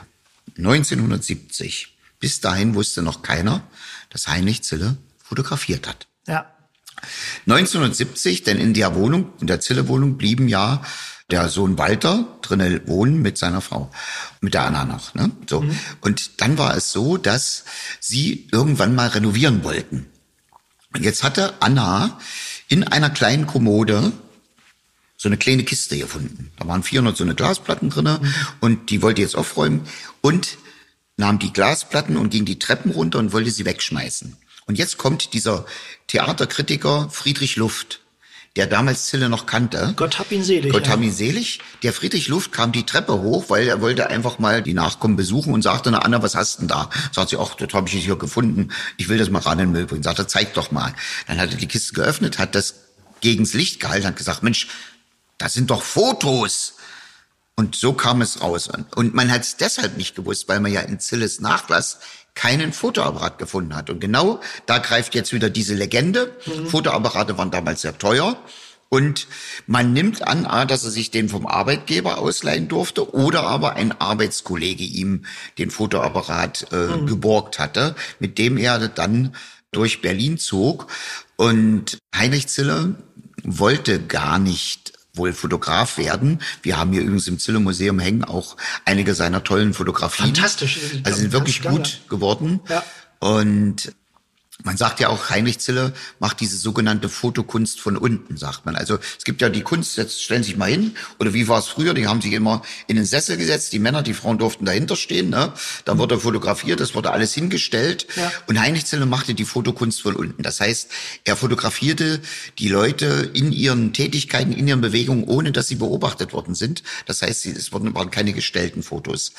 bis dahin wusste noch keiner, dass Heinrich Zille fotografiert hat. Ja. 1970, denn in der Zille-Wohnung blieben ja der Sohn Walter drinnen wohnen mit seiner Frau, mit der Anna noch, ne? So. Und dann war es so, dass sie irgendwann mal renovieren wollten. Und jetzt hatte Anna in einer kleinen Kommode so eine kleine Kiste gefunden. Da waren 400 so eine Glasplatten drinne und die wollte jetzt aufräumen und nahm die Glasplatten und ging die Treppen runter und wollte sie wegschmeißen. Und jetzt kommt dieser Theaterkritiker Friedrich Luft, der damals Zille noch kannte. Gott hab ihn selig. Gott hab ihn selig. Der Friedrich Luft kam die Treppe hoch, weil er wollte einfach mal die Nachkommen besuchen und sagte, na Anna, was hast du denn da? Sagt sie, ach, das habe ich hier gefunden. Ich will das mal ran in den Müll bringen. Sagt er, zeig doch mal. Dann hat er die Kiste geöffnet, hat das gegens Licht gehalten, hat gesagt, Mensch, das sind doch Fotos. Und so kam es raus. Und man hat es deshalb nicht gewusst, weil man ja in Zilles Nachlass keinen Fotoapparat gefunden hat. Und genau da greift jetzt wieder diese Legende. Fotoapparate waren damals sehr teuer. Und man nimmt an, dass er sich den vom Arbeitgeber ausleihen durfte oder aber ein Arbeitskollege ihm den Fotoapparat geborgt hatte, mit dem er dann durch Berlin zog. Und Heinrich Zille wollte gar nicht wohl Fotograf werden. Wir haben hier übrigens im Zille-Museum hängen auch einige seiner tollen Fotografien. Fantastisch. Also sind wirklich gut geworden. Ja. Und man sagt ja auch, Heinrich Zille macht diese sogenannte Fotokunst von unten, sagt man. Also es gibt ja die Kunst, jetzt stellen Sie sich mal hin, oder wie war es früher, die haben sich immer in den Sessel gesetzt, die Männer, die Frauen durften dahinter stehen, ne? Dann wurde fotografiert, das wurde alles hingestellt. Ja. Und Heinrich Zille machte die Fotokunst von unten. Das heißt, er fotografierte die Leute in ihren Tätigkeiten, in ihren Bewegungen, ohne dass sie beobachtet worden sind. Das heißt, es waren keine gestellten Fotos.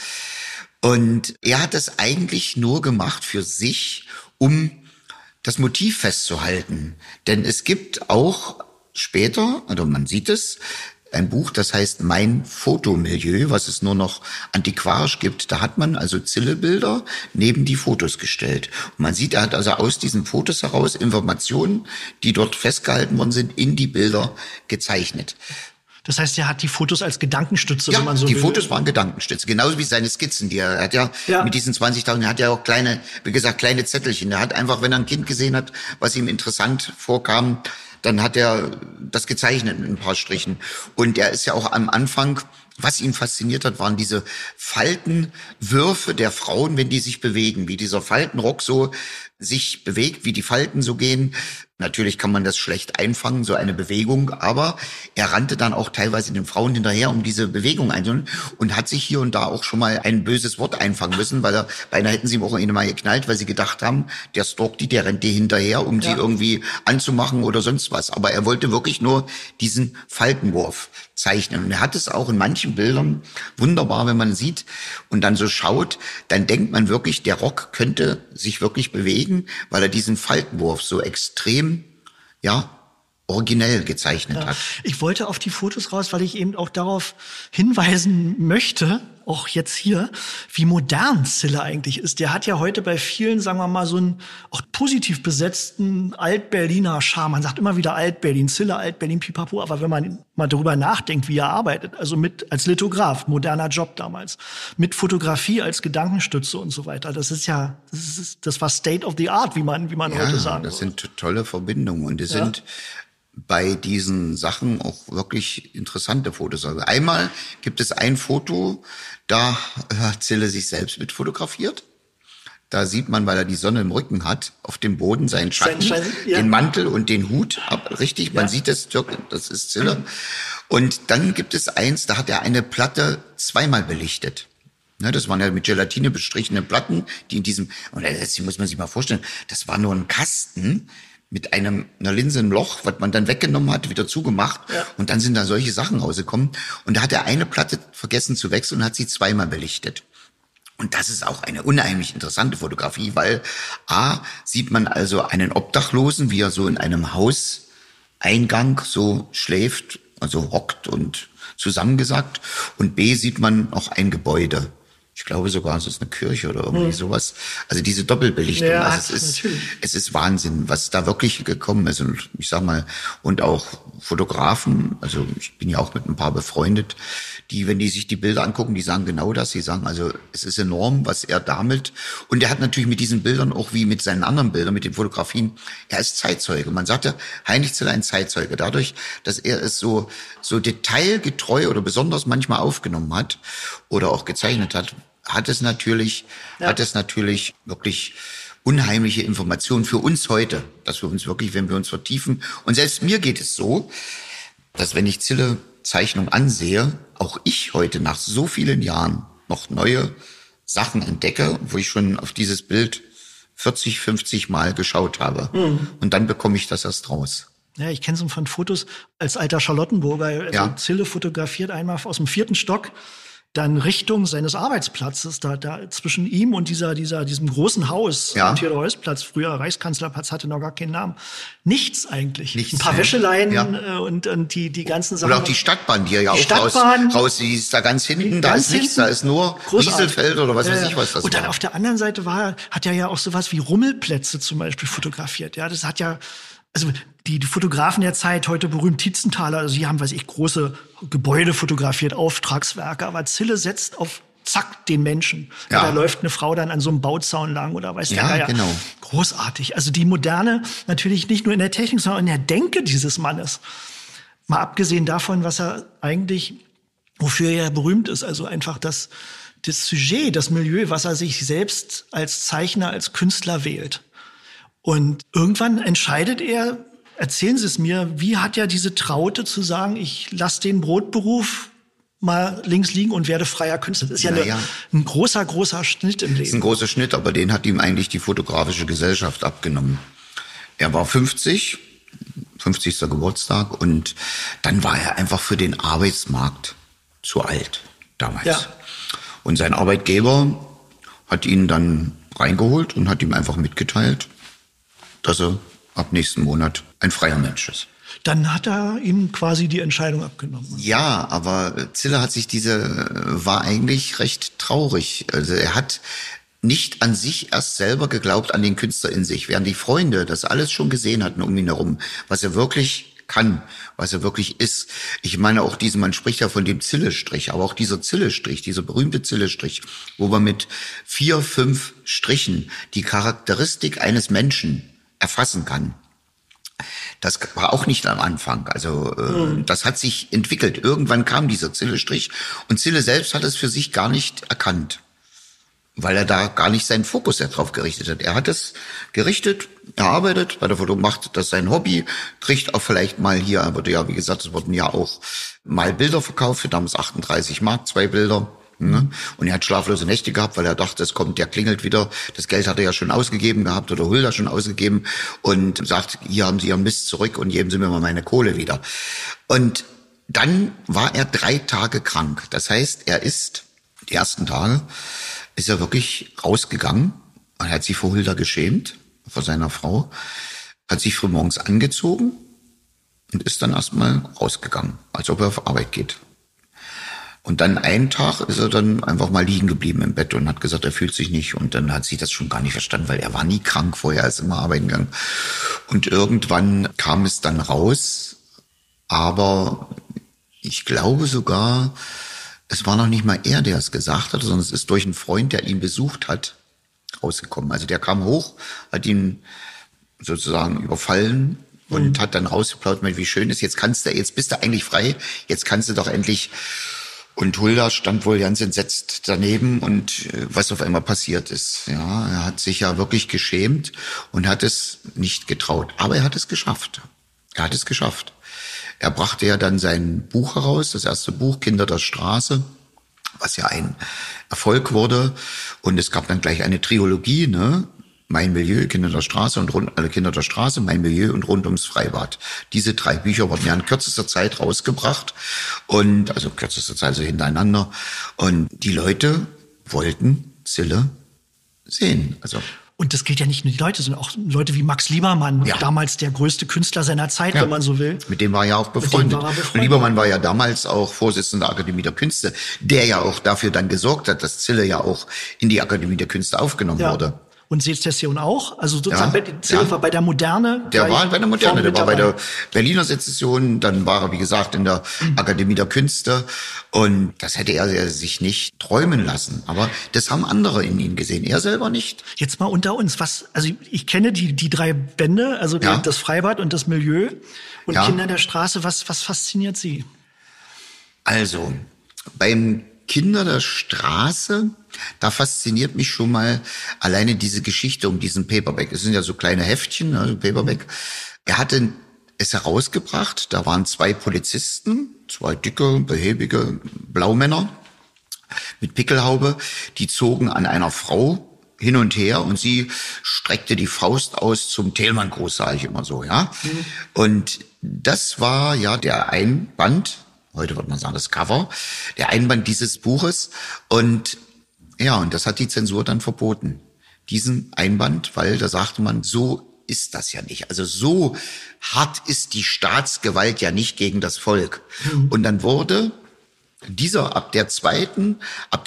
Und er hat das eigentlich nur gemacht für sich, um das Motiv festzuhalten. Denn es gibt auch später, also man sieht es, ein Buch, das heißt Mein Fotomilieu, was es nur noch antiquarisch gibt. Da hat man also Zille-Bilder neben die Fotos gestellt. Und man sieht, er hat also aus diesen Fotos heraus Informationen, die dort festgehalten worden sind, in die Bilder gezeichnet. Das heißt, er hat die Fotos als Gedankenstütze, ja, wenn man so will. Die Fotos waren Gedankenstütze, genauso wie seine Skizzen. Er hat ja mit diesen 20.000, er hat ja auch kleine, wie gesagt, kleine Zettelchen. Er hat einfach, wenn er ein Kind gesehen hat, was ihm interessant vorkam, dann hat er das gezeichnet mit ein paar Strichen. Und er ist ja auch am Anfang, was ihn fasziniert hat, waren diese Faltenwürfe der Frauen, wenn die sich bewegen, wie dieser Faltenrock so sich bewegt, wie die Falten so gehen. Natürlich kann man das schlecht einfangen, so eine Bewegung, aber er rannte dann auch teilweise den Frauen hinterher, um diese Bewegung einzunehmen und hat sich hier und da auch schon mal ein böses Wort einfangen müssen, weil beinahe hätten sie ihm auch mal geknallt, weil sie gedacht haben, der stalkt die, der rennt die hinterher, um sie irgendwie anzumachen oder sonst was. Aber er wollte wirklich nur diesen Faltenwurf zeichnen. Und er hat es auch in manchen Bildern wunderbar, wenn man sieht und dann so schaut, dann denkt man wirklich, der Rock könnte sich wirklich bewegen, weil er diesen Faltenwurf so extrem originell gezeichnet hat. Ich wollte auf die Fotos raus, weil ich eben auch darauf hinweisen möchte, auch jetzt hier, wie modern Zille eigentlich ist. Der hat ja heute bei vielen, sagen wir mal, so einen auch positiv besetzten Alt-Berliner Charme. Man sagt immer wieder Alt-Berlin, Zille, Alt-Berlin, pipapo. Aber wenn man mal darüber nachdenkt, wie er arbeitet, also als Lithograf, moderner Job damals, mit Fotografie als Gedankenstütze und so weiter, das war State of the Art, wie man heute sagen das sind tolle Verbindungen und es sind bei diesen Sachen auch wirklich interessante Fotos. Also einmal gibt es ein Foto, da hat Zille sich selbst mit fotografiert. Da sieht man, weil er die Sonne im Rücken hat, auf dem Boden seinen Schatten, den Mantel und den Hut ab. Richtig, man sieht das ist Zille. Und dann gibt es eins, da hat er eine Platte zweimal belichtet. Ne, das waren ja mit Gelatine bestrichene Platten, die in diesem, und das muss man sich mal vorstellen, das war nur ein Kasten mit einer Linse im Loch, was man dann weggenommen hat, wieder zugemacht. Ja. Und dann sind da solche Sachen rausgekommen. Und da hat er eine Platte vergessen zu wechseln und hat sie zweimal belichtet. Und das ist auch eine unheimlich interessante Fotografie, weil sieht man also einen Obdachlosen, wie er so in einem Hauseingang so schläft, also hockt und zusammengesackt. Und B sieht man noch ein Gebäude. Ich glaube sogar, es ist eine Kirche oder irgendwie sowas. Also diese Doppelbelichtung. Ja, also es ist Wahnsinn, was da wirklich gekommen ist. Und ich sag mal, und auch Fotografen, also ich bin ja auch mit ein paar befreundet, die, wenn die sich die Bilder angucken, die sagen genau das. Sie sagen, also es ist enorm, was er damit. Und er hat natürlich mit diesen Bildern auch wie mit seinen anderen Bildern, mit den Fotografien, er ist Zeitzeuge. Man sagte, Heinrich Zille ein Zeitzeuge. Dadurch, dass er es so detailgetreu oder besonders manchmal aufgenommen hat oder auch gezeichnet hat es natürlich wirklich unheimliche Informationen für uns heute, dass wir uns wirklich, wenn wir uns vertiefen, und selbst mir geht es so, dass wenn ich Zille-Zeichnung ansehe, auch ich heute nach so vielen Jahren noch neue Sachen entdecke, wo ich schon auf dieses Bild 40, 50 Mal geschaut habe. Und dann bekomme ich das erst raus. Ja, ich kenne es von Fotos als alter Charlottenburger. Also Ja. Zille fotografiert einmal aus dem 4. Stock, dann Richtung seines Arbeitsplatzes, da zwischen ihm und diesem großen Haus, Ja. Theodor-Heuss-Platz, früher Reichskanzlerplatz, hatte noch gar keinen Namen. Nichts eigentlich. Nichts, Ein paar ja. Wäscheleien Ja. und die ganzen Sachen. Oder auch die Stadtbahn, die ja auch Stadtbahn. raus, die ist da ganz hinten, da Ganz ist nichts, hinten. da ist nur Großartig. Rieselfeld oder was weiß ich, was das Und dann war. auf der anderen Seite hat er ja auch sowas wie Rummelplätze zum Beispiel fotografiert. Ja, das hat ja, also die Fotografen der Zeit, heute berühmt Tietzenthaler, also die haben, weiß ich, große Gebäude fotografiert, Auftragswerke, aber Zille setzt auf zack den Menschen. Ja. Da läuft eine Frau dann an so einem Bauzaun lang oder weiß der Ja, Geier. genau. Großartig. Also die Moderne natürlich nicht nur in der Technik, sondern in der Denke dieses Mannes. Mal abgesehen davon, was er eigentlich, wofür er berühmt ist, also einfach das Sujet, das Milieu, was er sich selbst als Zeichner, als Künstler wählt. Und irgendwann entscheidet er, erzählen Sie es mir, wie hat er diese Traute zu sagen, ich lasse den Brotberuf mal links liegen und werde freier Künstler. Das ist ja Naja. ein großer Schnitt im Das ist ein Leben. großer Schnitt, aber den hat ihm eigentlich die fotografische Gesellschaft abgenommen. Er war 50. 50. Geburtstag und dann war er einfach für den Arbeitsmarkt zu alt damals. Ja. Und sein Arbeitgeber hat ihn dann reingeholt und hat ihm einfach mitgeteilt, dass er ab nächsten Monat ein freier Mensch ist. Dann hat er ihm quasi die Entscheidung abgenommen. Ja, aber Zille war eigentlich recht traurig. Also er hat nicht an sich erst selber geglaubt, an den Künstler in sich, während die Freunde das alles schon gesehen hatten um ihn herum, was er wirklich kann, was er wirklich ist. Ich meine auch man spricht ja von dem Zille-Strich, aber auch dieser Zille-Strich, dieser berühmte Zille-Strich, wo man mit 4, 5 Strichen die Charakteristik eines Menschen erfassen kann. Das war auch nicht am Anfang. Also das hat sich entwickelt. Irgendwann kam dieser Zille-Strich und Zille selbst hat es für sich gar nicht erkannt, weil er da gar nicht seinen Fokus darauf gerichtet hat. Er hat es gerichtet, erarbeitet, bei der Foto macht das sein Hobby, kriegt auch vielleicht mal hier, wurde ja, wie gesagt, es wurden ja auch mal Bilder verkauft, für damals 38 Mark, 2 Bilder. Ne? Und er hat schlaflose Nächte gehabt, weil er dachte, der klingelt wieder. Das Geld hat er ja schon ausgegeben gehabt oder Hulda schon ausgegeben und sagt, hier haben Sie Ihren Mist zurück und geben Sie mir mal meine Kohle wieder. Und dann war er 3 Tage krank. Das heißt, die ersten Tage ist er wirklich rausgegangen und er hat sich vor Hulda geschämt, vor seiner Frau, hat sich frühmorgens angezogen und ist dann erstmal rausgegangen, als ob er auf Arbeit geht. Und dann einen Tag ist er dann einfach mal liegen geblieben im Bett und hat gesagt, er fühlt sich nicht. Und dann hat sie das schon gar nicht verstanden, weil er war nie krank vorher, er ist immer arbeiten gegangen. Und irgendwann kam es dann raus, aber ich glaube sogar, es war noch nicht mal er, der es gesagt hat, sondern es ist durch einen Freund, der ihn besucht hat, rausgekommen. Also der kam hoch, hat ihn sozusagen überfallen und hat dann rausgeplaudert, wie schön ist, jetzt bist du eigentlich frei, jetzt kannst du doch endlich. Und Hulda stand wohl ganz entsetzt daneben und was auf einmal passiert ist. Ja, er hat sich ja wirklich geschämt und hat es nicht getraut. Aber er hat es geschafft. Er brachte ja dann sein Buch heraus, das erste Buch, Kinder der Straße, was ja ein Erfolg wurde. Und es gab dann gleich eine Trilogie, ne? Mein Milieu, Kinder der Straße und Kinder der Straße, Mein Milieu und Rund ums Freibad. Diese 3 Bücher wurden ja in kürzester Zeit rausgebracht und also kürzester Zeit so hintereinander. Und die Leute wollten Zille sehen. Also Und das gilt ja nicht nur die Leute, sondern auch Leute wie Max Liebermann, Ja. damals der größte Künstler seiner Zeit, wenn man so will. Mit dem war er ja auch befreundet. Mit dem war er befreundet. Und Liebermann war ja damals auch Vorsitzender der Akademie der Künste, der ja auch dafür dann gesorgt hat, dass Zille ja auch in die Akademie der Künste aufgenommen wurde. Und Sezession auch, also sozusagen Ja, Zille ja. war bei der Moderne. Der war bei der Moderne, der war bei der dabei. Berliner Sezession, dann war er, wie gesagt, in der Akademie der Künste. Und das hätte er sich nicht träumen lassen. Aber das haben andere in ihm gesehen, er selber nicht. Jetzt mal unter uns, also ich kenne die 3 Bände, also Ja. das Freibad und das Milieu und Ja. Kinder der Straße, was fasziniert Sie? Also, beim Kinder der Straße, da fasziniert mich schon mal alleine diese Geschichte um diesen Paperback. Es sind ja so kleine Heftchen, also Paperback. Er hatte es herausgebracht, da waren 2 Polizisten, 2 dicke, behäbige Blaumänner mit Pickelhaube, die zogen an einer Frau hin und her und sie streckte die Faust aus zum Thälmann-Gruß, sage ich immer so, ja. Und das war ja der Einband, heute würde man sagen das Cover, der Einband dieses Buches. Und ja, und das hat die Zensur dann verboten, diesen Einband, weil da sagte man, so ist das ja nicht. Also so hart ist die Staatsgewalt ja nicht gegen das Volk. Und dann wurde ab der zweiten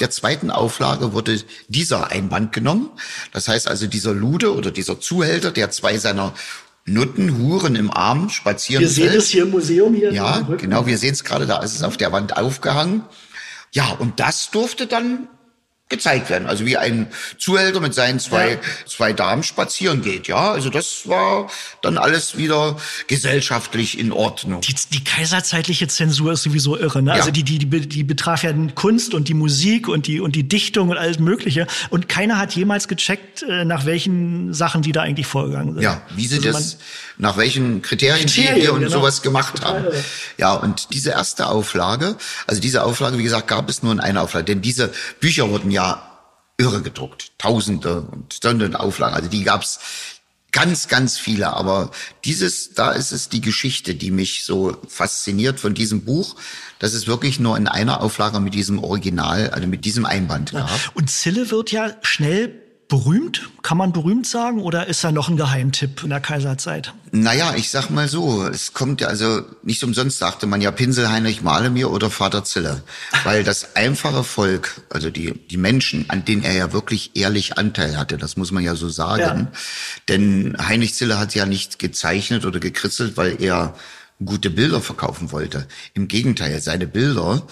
Auflage wurde dieser Einband genommen. Das heißt also, dieser Lude oder dieser Zuhälter, der zwei seiner Nutten, Huren im Arm spazieren. Wir sehen es hier im Museum hier. Ja, genau, wir sehen es gerade, da ist es auf der Wand aufgehangen. Ja, und das durfte dann gezeigt werden. Also wie ein Zuhälter mit seinen zwei Damen spazieren geht. Ja, also das war dann alles wieder gesellschaftlich in Ordnung. Die kaiserzeitliche Zensur ist sowieso irre, ne? Ja. Also die betraf ja Kunst und die Musik und die Dichtung und alles Mögliche. Und keiner hat jemals gecheckt, nach welchen Sachen die da eigentlich vorgegangen sind. Ja, wie sie nach welchen Kriterien die und sowas gemacht haben. Ja, und diese erste Auflage, wie gesagt, gab es nur in einer Auflage, denn diese Bücher wurden ja irre gedruckt. Tausende und Tausende Auflagen. Also die gab's ganz, ganz viele. Aber da ist es die Geschichte, die mich so fasziniert von diesem Buch, dass es wirklich nur in einer Auflage mit diesem Original, also mit diesem Einband gab. Und Zille wird ja schnell berühmt. Kann man berühmt sagen? Oder ist da noch ein Geheimtipp in der Kaiserzeit? Naja, ich sag mal so, es kommt ja, also nicht umsonst sagte man ja Pinsel Heinrich male mir oder Vater Zille. Weil das einfache Volk, also die Menschen, an denen er ja wirklich ehrlich Anteil hatte, das muss man ja so sagen. Ja. Denn Heinrich Zille hat ja nicht gezeichnet oder gekritzelt, weil er gute Bilder verkaufen wollte. Im Gegenteil, seine Bilder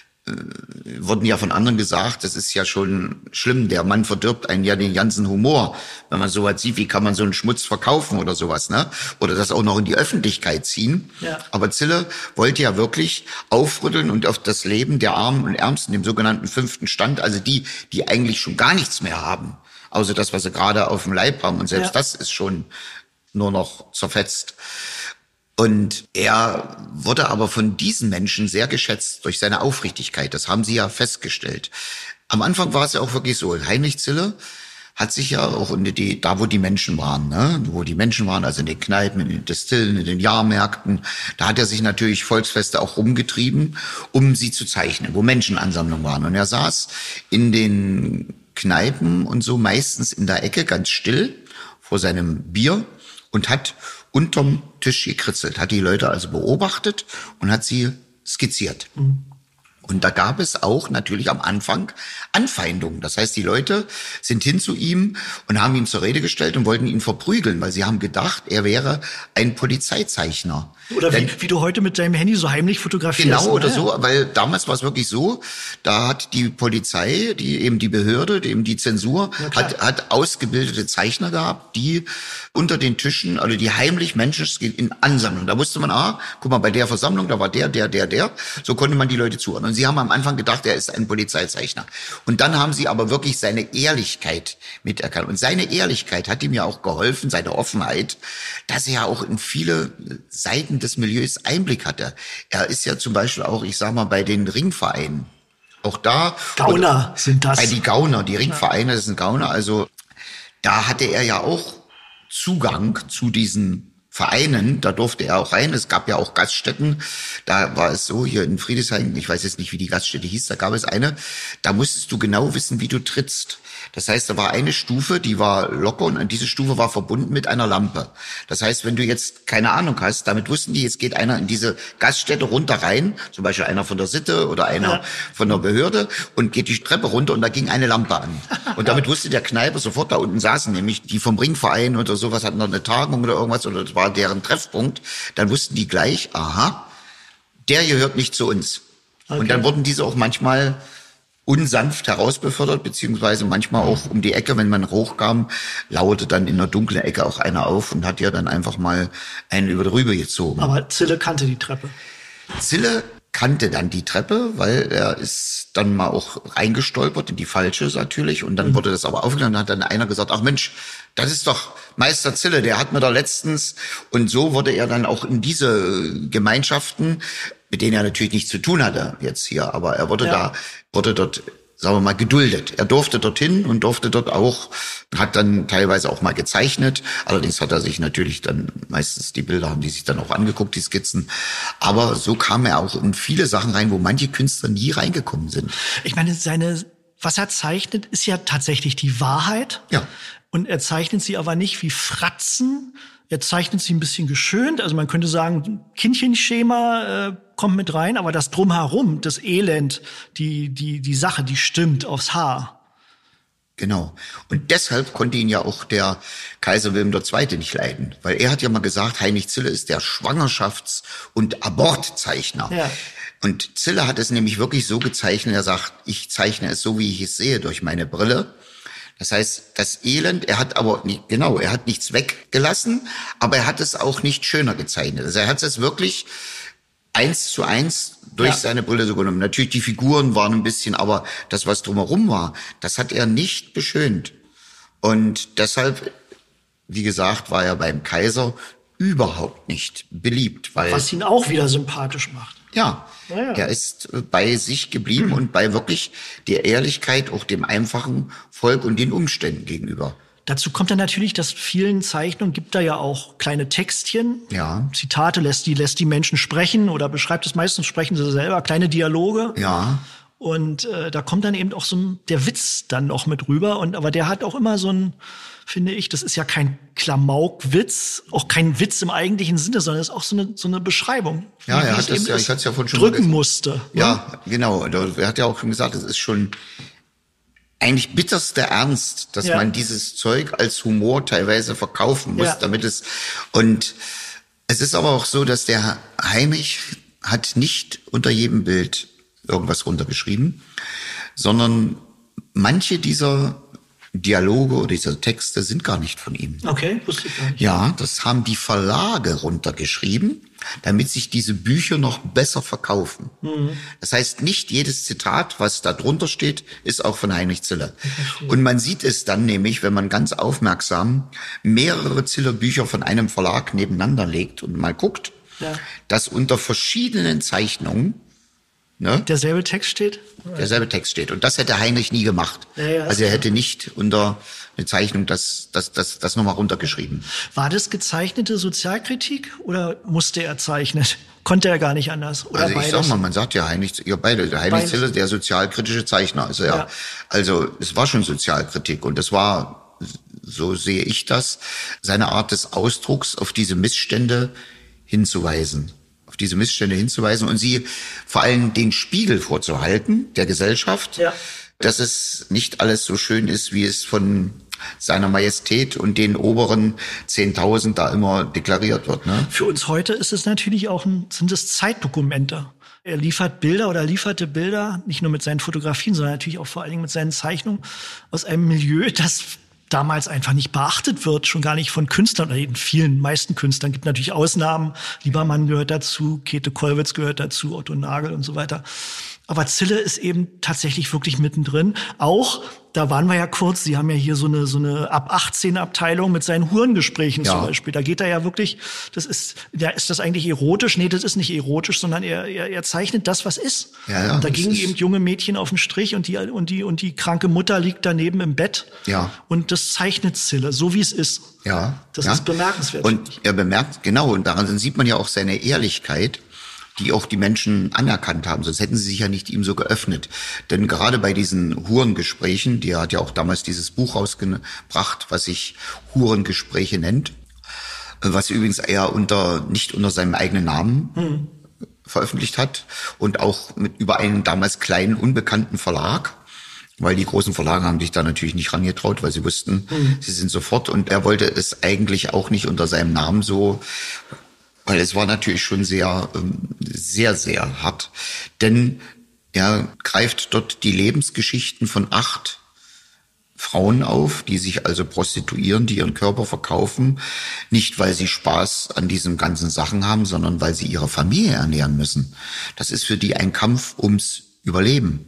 wurden ja von anderen gesagt, das ist ja schon schlimm, der Mann verdirbt einen ja den ganzen Humor. Wenn man sowas sieht, wie kann man so einen Schmutz verkaufen oder sowas, ne? Oder das auch noch in die Öffentlichkeit ziehen. Ja. Aber Zille wollte ja wirklich aufrütteln und auf das Leben der Armen und Ärmsten, dem sogenannten 5. Stand, also die eigentlich schon gar nichts mehr haben, außer das, was sie gerade auf dem Leib haben. Und selbst das ist schon nur noch zerfetzt. Und er wurde aber von diesen Menschen sehr geschätzt durch seine Aufrichtigkeit. Das haben sie ja festgestellt. Am Anfang war es ja auch wirklich so. Heinrich Zille hat sich ja auch da, wo die Menschen waren, ne? Wo die Menschen waren, also in den Kneipen, in den Destillen, in den Jahrmärkten, da hat er sich natürlich Volksfeste auch rumgetrieben, um sie zu zeichnen, wo Menschenansammlungen waren. Und er saß in den Kneipen und so meistens in der Ecke ganz still vor seinem Bier und hat unterm Tisch gekritzelt, hat die Leute also beobachtet und hat sie skizziert. Und da gab es auch natürlich am Anfang Anfeindungen. Das heißt, die Leute sind hin zu ihm und haben ihn zur Rede gestellt und wollten ihn verprügeln, weil sie haben gedacht, er wäre ein Polizeizeichner. Oder wie du heute mit deinem Handy so heimlich fotografierst. Genau, oder so, weil damals war es wirklich so, da hat die Polizei, die Behörde, die Zensur, hat ausgebildete Zeichner gehabt, die unter den Tischen, also die heimlich Menschen in Ansammlung. Da wusste man, guck mal, bei der Versammlung, da war der. So konnte man die Leute zuordnen. Und sie haben am Anfang gedacht, er ist ein Polizeizeichner. Und dann haben sie aber wirklich seine Ehrlichkeit miterkannt. Und seine Ehrlichkeit hat ihm ja auch geholfen, seine Offenheit, dass er auch in viele Seiten des Milieus Einblick hatte. Er ist ja zum Beispiel auch, ich sag mal, bei den Ringvereinen. Auch da. Gauner sind das. Bei die Gauner, die Ringvereine, das sind Gauner. Also da hatte er ja auch Zugang zu diesen Vereinen, da durfte er auch rein. Es gab ja auch Gaststätten. Da war es so, hier in Friedrichshain, ich weiß jetzt nicht, wie die Gaststätte hieß, da gab es eine, da musstest du genau wissen, wie du trittst. Das heißt, da war eine Stufe, die war locker und diese Stufe war verbunden mit einer Lampe. Das heißt, wenn du jetzt keine Ahnung hast, damit wussten die, jetzt geht einer in diese Gaststätte runter rein, zum Beispiel einer von der Sitte oder einer von der Behörde und geht die Treppe runter und da ging eine Lampe an. Und damit wusste der Kneiper sofort, da unten saßen nämlich die vom Ringverein oder sowas, hatten noch eine Tagung oder irgendwas oder das war deren Treffpunkt. Dann wussten die gleich, aha, der gehört nicht zu uns. Okay. Und dann wurden diese auch manchmal unsanft herausbefördert, beziehungsweise manchmal auch um die Ecke, wenn man hochkam, lauerte dann in der dunklen Ecke auch einer auf und hat ja dann einfach mal einen über drüber gezogen. Aber Zille kannte die Treppe. Zille kannte dann die Treppe, weil er ist dann mal auch reingestolpert in die falsche natürlich und dann wurde das aber aufgenommen und hat dann einer gesagt, ach Mensch, das ist doch Meister Zille, der hat mir da letztens und so wurde er dann auch in diese Gemeinschaften, mit denen er natürlich nichts zu tun hatte jetzt hier, aber er wurde dort sagen wir mal, geduldet. Er durfte dorthin und durfte dort auch, hat dann teilweise auch mal gezeichnet. Allerdings hat er sich natürlich dann, meistens die Bilder haben die sich dann auch angeguckt, die Skizzen. Aber so kam er auch in viele Sachen rein, wo manche Künstler nie reingekommen sind. Ich meine, was er zeichnet, ist ja tatsächlich die Wahrheit. Ja. Und er zeichnet sie aber nicht wie Fratzen. Er zeichnet sie ein bisschen geschönt. Also man könnte sagen, Kindchenschema kommt mit rein, aber das Drumherum, das Elend, die Sache, die stimmt aufs Haar. Genau. Und deshalb konnte ihn ja auch der Kaiser Wilhelm II. Nicht leiden. Weil er hat ja mal gesagt, Heinrich Zille ist der Schwangerschafts- und Abortzeichner. Ja. Und Zille hat es nämlich wirklich so gezeichnet, er sagt, ich zeichne es so, wie ich es sehe, durch meine Brille. Das heißt, das Elend, er hat nichts weggelassen, aber er hat es auch nicht schöner gezeichnet. Also er hat es wirklich 1:1 durch seine Brille so genommen. Natürlich, die Figuren waren ein bisschen, aber das, was drumherum war, das hat er nicht beschönt. Und deshalb, wie gesagt, war er beim Kaiser überhaupt nicht beliebt. Was ihn auch wieder sympathisch macht. Ja, er ist bei sich geblieben und bei wirklich der Ehrlichkeit auch dem einfachen Volk und den Umständen gegenüber. Dazu kommt dann natürlich, dass vielen Zeichnungen gibt da ja auch kleine Textchen, Zitate, lässt die Menschen sprechen oder beschreibt es, meistens sprechen sie selber, kleine Dialoge. Ja. Und da kommt dann eben auch der Witz dann noch mit rüber. Aber der hat auch immer so ein, finde ich, das ist ja kein Klamaukwitz, auch kein Witz im eigentlichen Sinne, sondern es ist auch so eine Beschreibung. Ja, er hat das ja, ich hatte es ja vorhin schon drücken musste. Ja, genau. Er hat ja auch schon gesagt, es ist schon eigentlich bitterster Ernst, dass man dieses Zeug als Humor teilweise verkaufen muss, damit es, und es ist aber auch so, dass der Heinrich hat nicht unter jedem Bild irgendwas runtergeschrieben, sondern manche dieser Dialoge oder diese Texte sind gar nicht von ihm. Okay, wusste ich gar nicht. Ja, das haben die Verlage runtergeschrieben, damit sich diese Bücher noch besser verkaufen. Mhm. Das heißt, nicht jedes Zitat, was da drunter steht, ist auch von Heinrich Zille. Und man sieht es dann nämlich, wenn man ganz aufmerksam mehrere Zille-Bücher von einem Verlag nebeneinander legt und mal guckt, dass unter verschiedenen Zeichnungen derselbe Text steht? Derselbe Text steht. Und das hätte Heinrich nie gemacht. Ja, also er hätte nicht unter eine Zeichnung das nochmal runtergeschrieben. War das gezeichnete Sozialkritik oder musste er zeichnen? Konnte er gar nicht anders? Oder also ich sag mal, man sagt ja Heinrich Zille, der sozialkritische Zeichner. Also es war schon Sozialkritik und es war, so sehe ich das, seine Art des Ausdrucks auf diese Missstände hinzuweisen. Und sie vor allem den Spiegel vorzuhalten, der Gesellschaft, dass es nicht alles so schön ist, wie es von seiner Majestät und den oberen 10.000 da immer deklariert wird. Ne? Für uns heute ist es natürlich auch sind es Zeitdokumente. Er lieferte Bilder, nicht nur mit seinen Fotografien, sondern natürlich auch vor allen Dingen mit seinen Zeichnungen aus einem Milieu, das damals einfach nicht beachtet wird, schon gar nicht von Künstlern oder den meisten Künstlern. Gibt natürlich Ausnahmen. Liebermann gehört dazu, Käthe Kollwitz gehört dazu, Otto Nagel und so weiter. Aber Zille ist eben tatsächlich wirklich mittendrin. Auch, da waren wir ja kurz, Sie haben ja hier so eine ab 18 Abteilung mit seinen Hurengesprächen zum Beispiel. Da geht er ja wirklich, ist das eigentlich erotisch? Nee, das ist nicht erotisch, sondern er zeichnet das, was ist. Ja, da gingen eben junge Mädchen auf den Strich und die kranke Mutter liegt daneben im Bett. Ja. Und das zeichnet Zille, so wie es ist. Ja. Das ist bemerkenswert. Und er bemerkt, genau, und daran sieht man ja auch seine Ehrlichkeit, die auch die Menschen anerkannt haben, sonst hätten sie sich ja nicht ihm so geöffnet. Denn gerade bei diesen Hurengesprächen, die hat ja auch damals dieses Buch rausgebracht, was sich Hurengespräche nennt, was übrigens er nicht unter seinem eigenen Namen veröffentlicht hat und auch über einen damals kleinen, unbekannten Verlag, weil die großen Verlage haben sich da natürlich nicht rangetraut, weil sie wussten, sie sind sofort, und er wollte es eigentlich auch nicht unter seinem Namen so, weil es war natürlich schon sehr, sehr, sehr hart. Denn er greift dort die Lebensgeschichten von 8 Frauen auf, die sich also prostituieren, die ihren Körper verkaufen. Nicht, weil sie Spaß an diesen ganzen Sachen haben, sondern weil sie ihre Familie ernähren müssen. Das ist für die ein Kampf ums Überleben.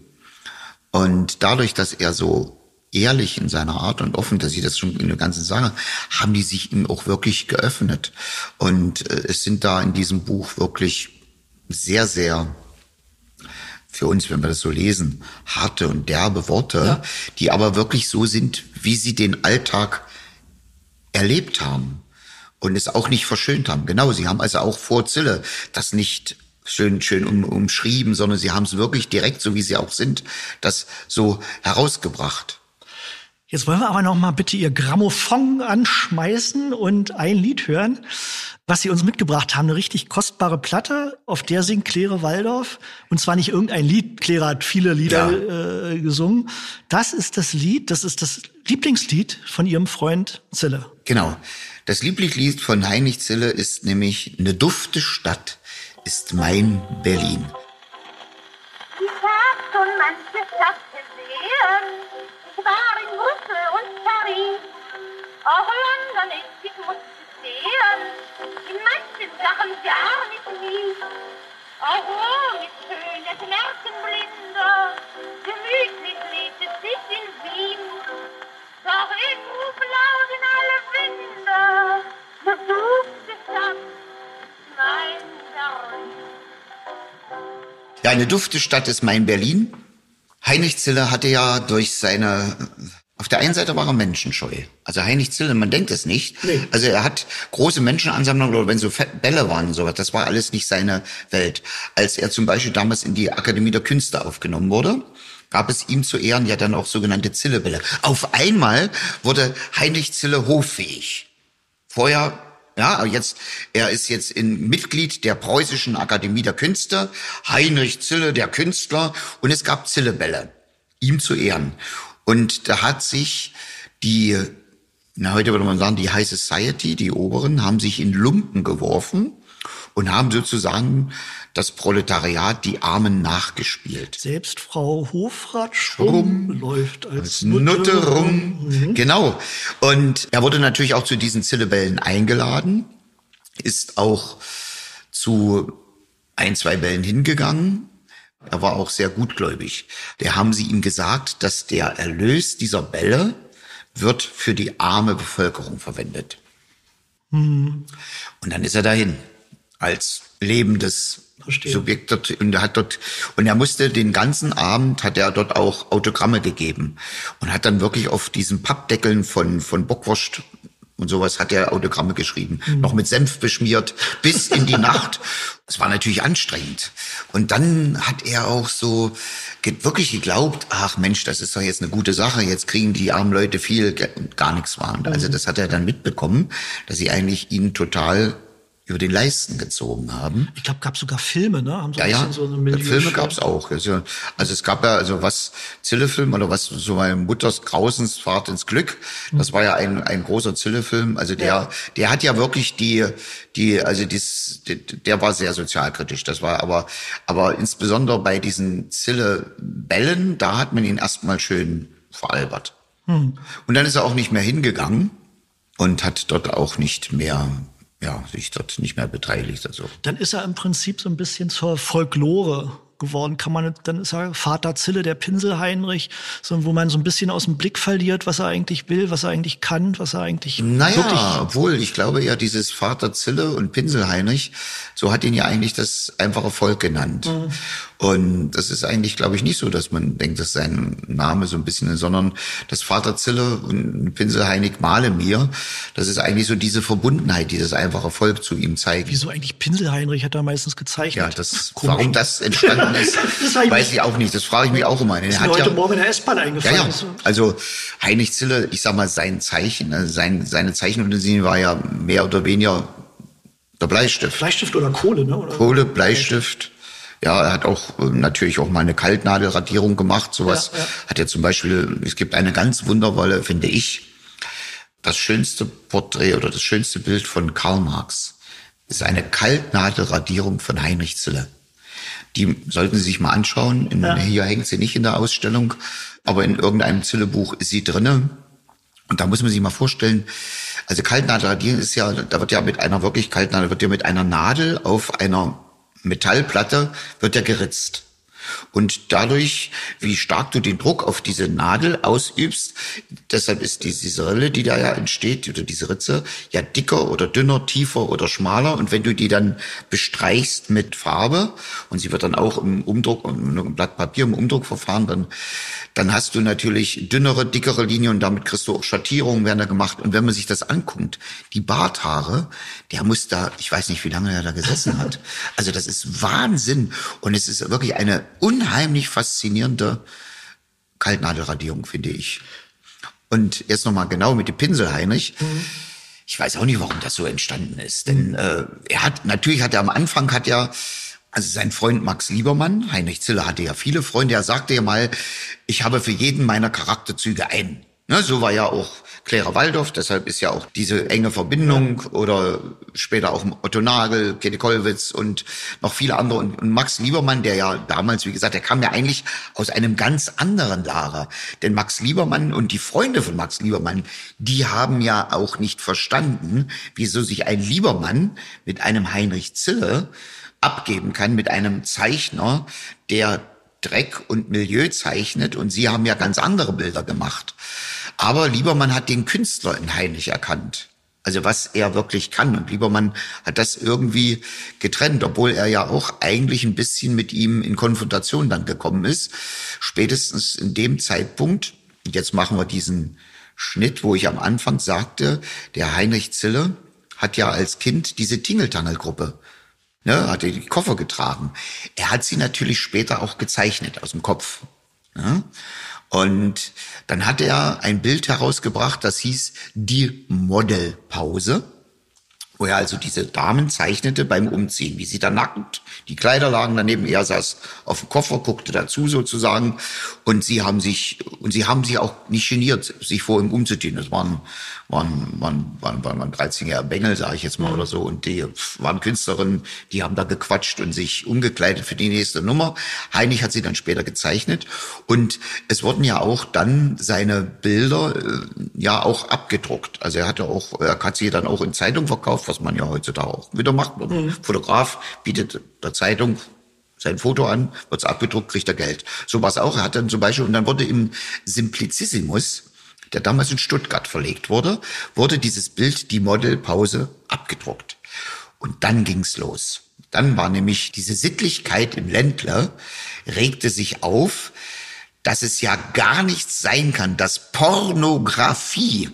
Und dadurch, dass er so ehrlich in seiner Art und offen, dass sie das schon in der ganzen Sache, haben die sich ihm auch wirklich geöffnet. Und es sind da in diesem Buch wirklich sehr, sehr für uns, wenn wir das so lesen, harte und derbe Worte, die aber wirklich so sind, wie sie den Alltag erlebt haben und es auch nicht verschönt haben. Genau, sie haben also auch vor Zille das nicht schön umschrieben, sondern sie haben es wirklich direkt, so wie sie auch sind, das so herausgebracht. Jetzt wollen wir aber noch mal bitte Ihr Grammophon anschmeißen und ein Lied hören, was Sie uns mitgebracht haben. Eine richtig kostbare Platte, auf der singt Claire Walldorf. Und zwar nicht irgendein Lied. Claire hat viele Lieder gesungen. Das ist das Lieblingslied von Ihrem Freund Zille. Genau. Das Lieblingslied von Heinrich Zille ist nämlich "Ne dufte Stadt ist mein Berlin". Ich hab schon manche Stadt gesehen. Ich war in Brüssel und Paris. Auch London ist, ich muss gestehen, in manchen Sachen gar nicht mies. Auch Rom ist schön, das merken Blinde. Gemütlich lebt es sich in Wien. Doch ich ruf laut in alle Winde. Ne dufte Stadt, mein Berlin. Ja, eine dufte Stadt ist mein Berlin. Heinrich Zille hatte ja durch auf der einen Seite war er menschenscheu. Also Heinrich Zille, man denkt es nicht. Nee. Also er hat große Menschenansammlungen, oder wenn so Bälle waren und sowas, das war alles nicht seine Welt. Als er zum Beispiel damals in die Akademie der Künste aufgenommen wurde, gab es ihm zu Ehren ja dann auch sogenannte Zille-Bälle. Auf einmal wurde Heinrich Zille hoffähig. Vorher, aber er ist jetzt Mitglied der Preußischen Akademie der Künste, Heinrich Zille, der Künstler, und es gab Zille-Bälle, ihm zu Ehren. Und da hat sich heute würde man sagen, die High Society, die Oberen, haben sich in Lumpen geworfen und haben sozusagen das Proletariat, die Armen, nachgespielt. Selbst Frau Hofrat Schrumm läuft als Nutte rum. Mhm. Genau. Und er wurde natürlich auch zu diesen Zille-Bällen eingeladen, ist auch zu 1, 2 Bällen hingegangen. Er war auch sehr gutgläubig. Da haben sie ihm gesagt, dass der Erlös dieser Bälle wird für die arme Bevölkerung verwendet. Und dann ist er dahin als lebendes Subjekt dort, und er musste den ganzen Abend, hat er dort auch Autogramme gegeben und hat dann wirklich auf diesen Pappdeckeln von Bockwurst und sowas hat er Autogramme geschrieben, noch mit Senf beschmiert, bis in die Nacht. Das war natürlich anstrengend. Und dann hat er auch so wirklich geglaubt, ach Mensch, das ist doch jetzt eine gute Sache, jetzt kriegen die armen Leute viel Geld und gar nichts war. Und also das hat er dann mitbekommen, dass sie eigentlich ihn total über den Leisten gezogen haben. Ich glaube, gab sogar Filme, ne? Haben so ein Ja, bisschen so eine Milieu Filme gab's auch. Also es gab ja, also was Zille-Film oder was so meine Mutters Grausensfahrt ins Glück, das war ja ein großer Zille-Film. Also der hat ja wirklich der war sehr sozialkritisch. Das war aber insbesondere bei diesen Zille-Bällen, da hat man ihn erstmal schön veralbert. Und dann ist er auch nicht mehr hingegangen und hat dort auch nicht mehr sich dort nicht mehr beteiligt. Also. Dann ist er im Prinzip so ein bisschen zur Folklore geworden. Dann ist er Vater Zille, der Pinselheinrich, so, wo man so ein bisschen aus dem Blick verliert, was er eigentlich will, was er eigentlich kann, was er eigentlich Naja, obwohl, ich glaube ja, dieses Vater Zille und Pinselheinrich, so hat ihn ja eigentlich das einfache Volk genannt. Und das ist eigentlich, glaube ich, nicht so, dass man denkt, dass sein Name so ein bisschen ist, sondern das Vater Zille und Pinselheinrich male mir, das ist eigentlich so diese Verbundenheit, die das einfache Volk zu ihm zeigt. Wieso eigentlich Pinselheinrich hat er meistens gezeichnet? Ja, warum das entstanden ist, weiß ich auch nicht. Das frage ich mich auch immer. Das ist mir heute Morgen in der S-Bahn eingefallen. Ja. Also Heinrich Zille, ich sag mal, sein Zeichen, seine Zeichenfantasie war ja mehr oder weniger der Bleistift. Bleistift oder Kohle, ne? Oder Kohle, Bleistift. Ja, er hat auch natürlich auch mal eine Kaltnadelradierung gemacht. Sowas hat er zum Beispiel, es gibt eine ganz wundervolle, finde ich, das schönste Porträt oder das schönste Bild von Karl Marx ist eine Kaltnadelradierung von Heinrich Zille. Die sollten Sie sich mal anschauen. Hier hängt sie nicht in der Ausstellung, aber in irgendeinem Zille-Buch ist sie drinne. Und da muss man sich mal vorstellen, also Kaltnadelradierung ist ja, da wird ja mit einer mit einer Nadel auf einer Metallplatte wird ja geritzt. Und dadurch, wie stark du den Druck auf diese Nadel ausübst, deshalb ist diese Rille, die da ja entsteht, oder diese Ritze, ja dicker oder dünner, tiefer oder schmaler. Und wenn du die dann bestreichst mit Farbe, und sie wird dann auch im Umdruck, ein Blatt Papier im Umdruckverfahren, dann hast du natürlich dünnere, dickere Linien und damit kriegst du auch Schattierungen, werden da gemacht. Und wenn man sich das anguckt, die Barthaare, der muss da, ich weiß nicht, wie lange er da gesessen hat. Also das ist Wahnsinn. Und es ist wirklich eine unheimlich faszinierende Kaltnadelradierung, finde ich. Und jetzt nochmal genau mit dem Pinsel, Heinrich. Ich weiß auch nicht, warum das so entstanden ist. Denn am Anfang also sein Freund Max Liebermann, Heinrich Ziller hatte ja viele Freunde, er sagte ja mal, ich habe für jeden meiner Charakterzüge einen. Ne, so war ja auch Clara Waldorf, deshalb ist ja auch diese enge Verbindung oder später auch Otto Nagel, Käthe Kollwitz und noch viele andere. Und Max Liebermann, der ja damals, wie gesagt, der kam ja eigentlich aus einem ganz anderen Lager. Denn Max Liebermann und die Freunde von Max Liebermann, die haben ja auch nicht verstanden, wieso sich ein Liebermann mit einem Heinrich Zille abgeben kann, mit einem Zeichner, der Dreck und Milieu zeichnet, und sie haben ja ganz andere Bilder gemacht. Aber Liebermann hat den Künstler in Heinrich erkannt. Also was er wirklich kann. Und Liebermann hat das irgendwie getrennt, obwohl er ja auch eigentlich ein bisschen mit ihm in Konfrontation dann gekommen ist. Spätestens in dem Zeitpunkt, jetzt machen wir diesen Schnitt, wo ich am Anfang sagte, der Heinrich Zille hat ja als Kind diese Tingeltangel-Gruppe, hat er die Koffer getragen. Er hat sie natürlich später auch gezeichnet aus dem Kopf. Ne? Und dann hat er ein Bild herausgebracht, das hieß Die Modelpause, wo er also diese Damen zeichnete beim Umziehen, wie sie da nackend, die Kleider lagen daneben, er saß auf dem Koffer, guckte dazu sozusagen, und sie haben sich auch nicht geniert, sich vor ihm umzuziehen. Das waren 13-jährige Bengel, sage ich jetzt mal, oder so, und die waren Künstlerinnen, die haben da gequatscht und sich umgekleidet für die nächste Nummer. Heinrich hat sie dann später gezeichnet, und es wurden ja auch dann seine Bilder auch abgedruckt. Also er hat sie dann auch in Zeitung verkauft, was man ja heutzutage auch wieder macht. Fotograf bietet der Zeitung sein Foto an, wird's abgedruckt, kriegt er Geld. So war es auch. Er hat dann zum Beispiel, und dann wurde im Simplicissimus, der damals in Stuttgart verlegt wurde dieses Bild, die Modelpause, abgedruckt. Und dann ging's los. Dann war nämlich diese Sittlichkeit im Ländle, regte sich auf, dass es ja gar nichts sein kann, dass Pornografie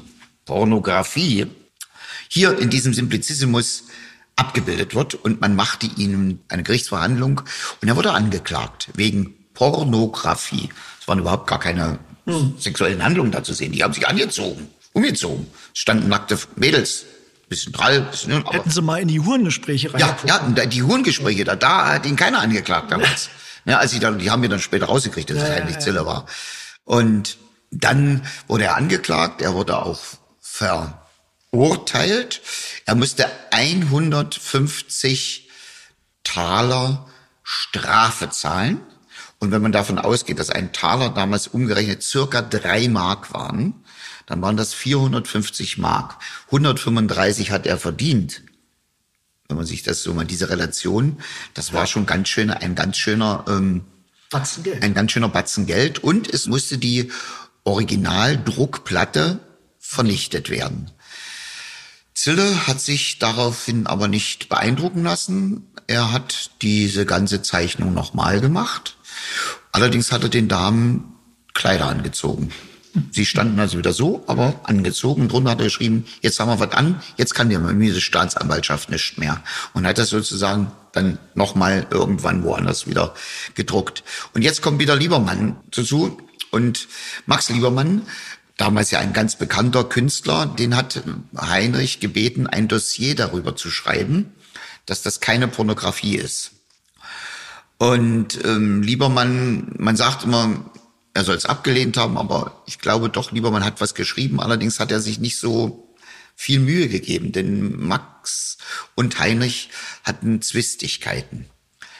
hier in diesem Simplicissimus abgebildet wird, und man machte ihm eine Gerichtsverhandlung und er wurde angeklagt wegen Pornografie. Es waren überhaupt gar keine sexuellen Handlungen da zu sehen. Die haben sich umgezogen. Es standen nackte Mädels, bisschen prall. Aber hätten Sie mal in die Hurengespräche reingeguckt? Ja, die Hurengespräche, da hat ihn keiner angeklagt damals. Ja, die haben wir dann später rausgekriegt, dass es Heinrich Zille war. Und dann wurde er angeklagt, er wurde auch verurteilt. Er musste 150 Taler Strafe zahlen. Und wenn man davon ausgeht, dass ein Taler damals umgerechnet circa 3 Mark waren, dann waren das 450 Mark. 135 hat er verdient. Wenn man sich das so mal, diese Relation, das war schon ein ganz schöner Batzen Geld. Und es musste die Originaldruckplatte vernichtet werden. Zille hat sich daraufhin aber nicht beeindrucken lassen. Er hat diese ganze Zeichnung nochmal gemacht. Allerdings hat er den Damen Kleider angezogen. Sie standen also wieder so, aber angezogen. Drunter hat er geschrieben, jetzt haben wir was an, jetzt kann dir diese Staatsanwaltschaft nicht mehr. Und hat das sozusagen dann nochmal irgendwann woanders wieder gedruckt. Und jetzt kommt wieder Liebermann dazu. Und Max Liebermann, damals ja ein ganz bekannter Künstler, den hat Heinrich gebeten, ein Dossier darüber zu schreiben, dass das keine Pornografie ist. Und Liebermann, man sagt immer, er soll es abgelehnt haben, aber ich glaube doch, Liebermann hat was geschrieben. Allerdings hat er sich nicht so viel Mühe gegeben, denn Max und Heinrich hatten Zwistigkeiten.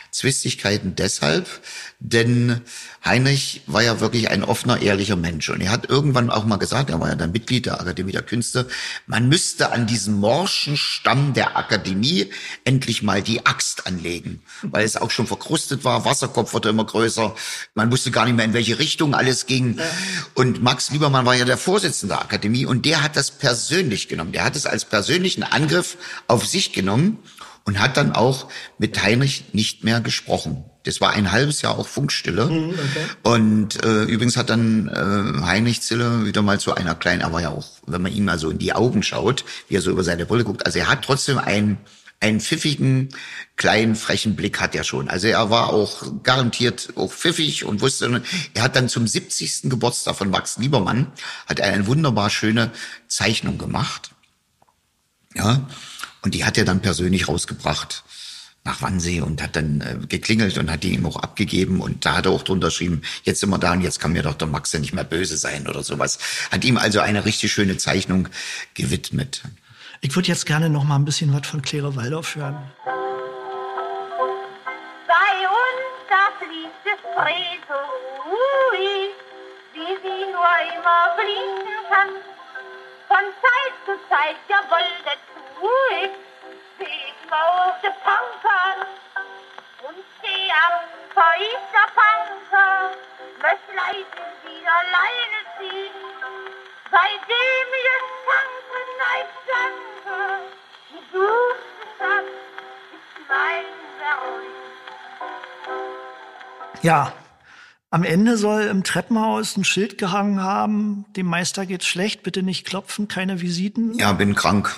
Zwistigkeiten deshalb, denn Heinrich war ja wirklich ein offener, ehrlicher Mensch. Und er hat irgendwann auch mal gesagt, er war ja dann Mitglied der Akademie der Künste, man müsste an diesem morschen Stamm der Akademie endlich mal die Axt anlegen, weil es auch schon verkrustet war, Wasserkopf wurde immer größer, man wusste gar nicht mehr, in welche Richtung alles ging. Ja. Und Max Liebermann war ja der Vorsitzende der Akademie und der hat das persönlich genommen. Der hat es als persönlichen Angriff auf sich genommen und hat dann auch mit Heinrich nicht mehr gesprochen. Das war ein halbes Jahr auch Funkstille. Okay. Und übrigens hat dann Heinrich Zille wieder mal zu einer kleinen, er war ja auch, wenn man ihm mal so in die Augen schaut, wie er so über seine Brille guckt, also er hat trotzdem einen pfiffigen, kleinen, frechen Blick hat er schon. Also er war auch garantiert auch pfiffig und wusste, er hat dann zum 70. Geburtstag von Max Liebermann, hat er eine wunderbar schöne Zeichnung gemacht. Ja. Und die hat er dann persönlich rausgebracht nach Wannsee und hat dann geklingelt und hat die ihm auch abgegeben. Und da hat er auch drunter geschrieben, jetzt sind wir da und jetzt kann mir doch der Max ja nicht mehr böse sein oder sowas. Hat ihm also eine richtig schöne Zeichnung gewidmet. Ich würde jetzt gerne noch mal ein bisschen was von Claire Waldoff hören. Bei uns da fließt es frei so ruhig, wie sie nur immer fließen kann. Von Zeit zu Zeit, jawohl, dazu ich seh auf de Panker und steh am Feucht der Panker, möcht leiden wieder Leine ziehen, seitdem ich tanken, neigt danke, die gute Stadt ist mein Beruf. Ja. Am Ende soll im Treppenhaus ein Schild gehangen haben, dem Meister geht's schlecht, bitte nicht klopfen, keine Visiten. Ja, bin krank.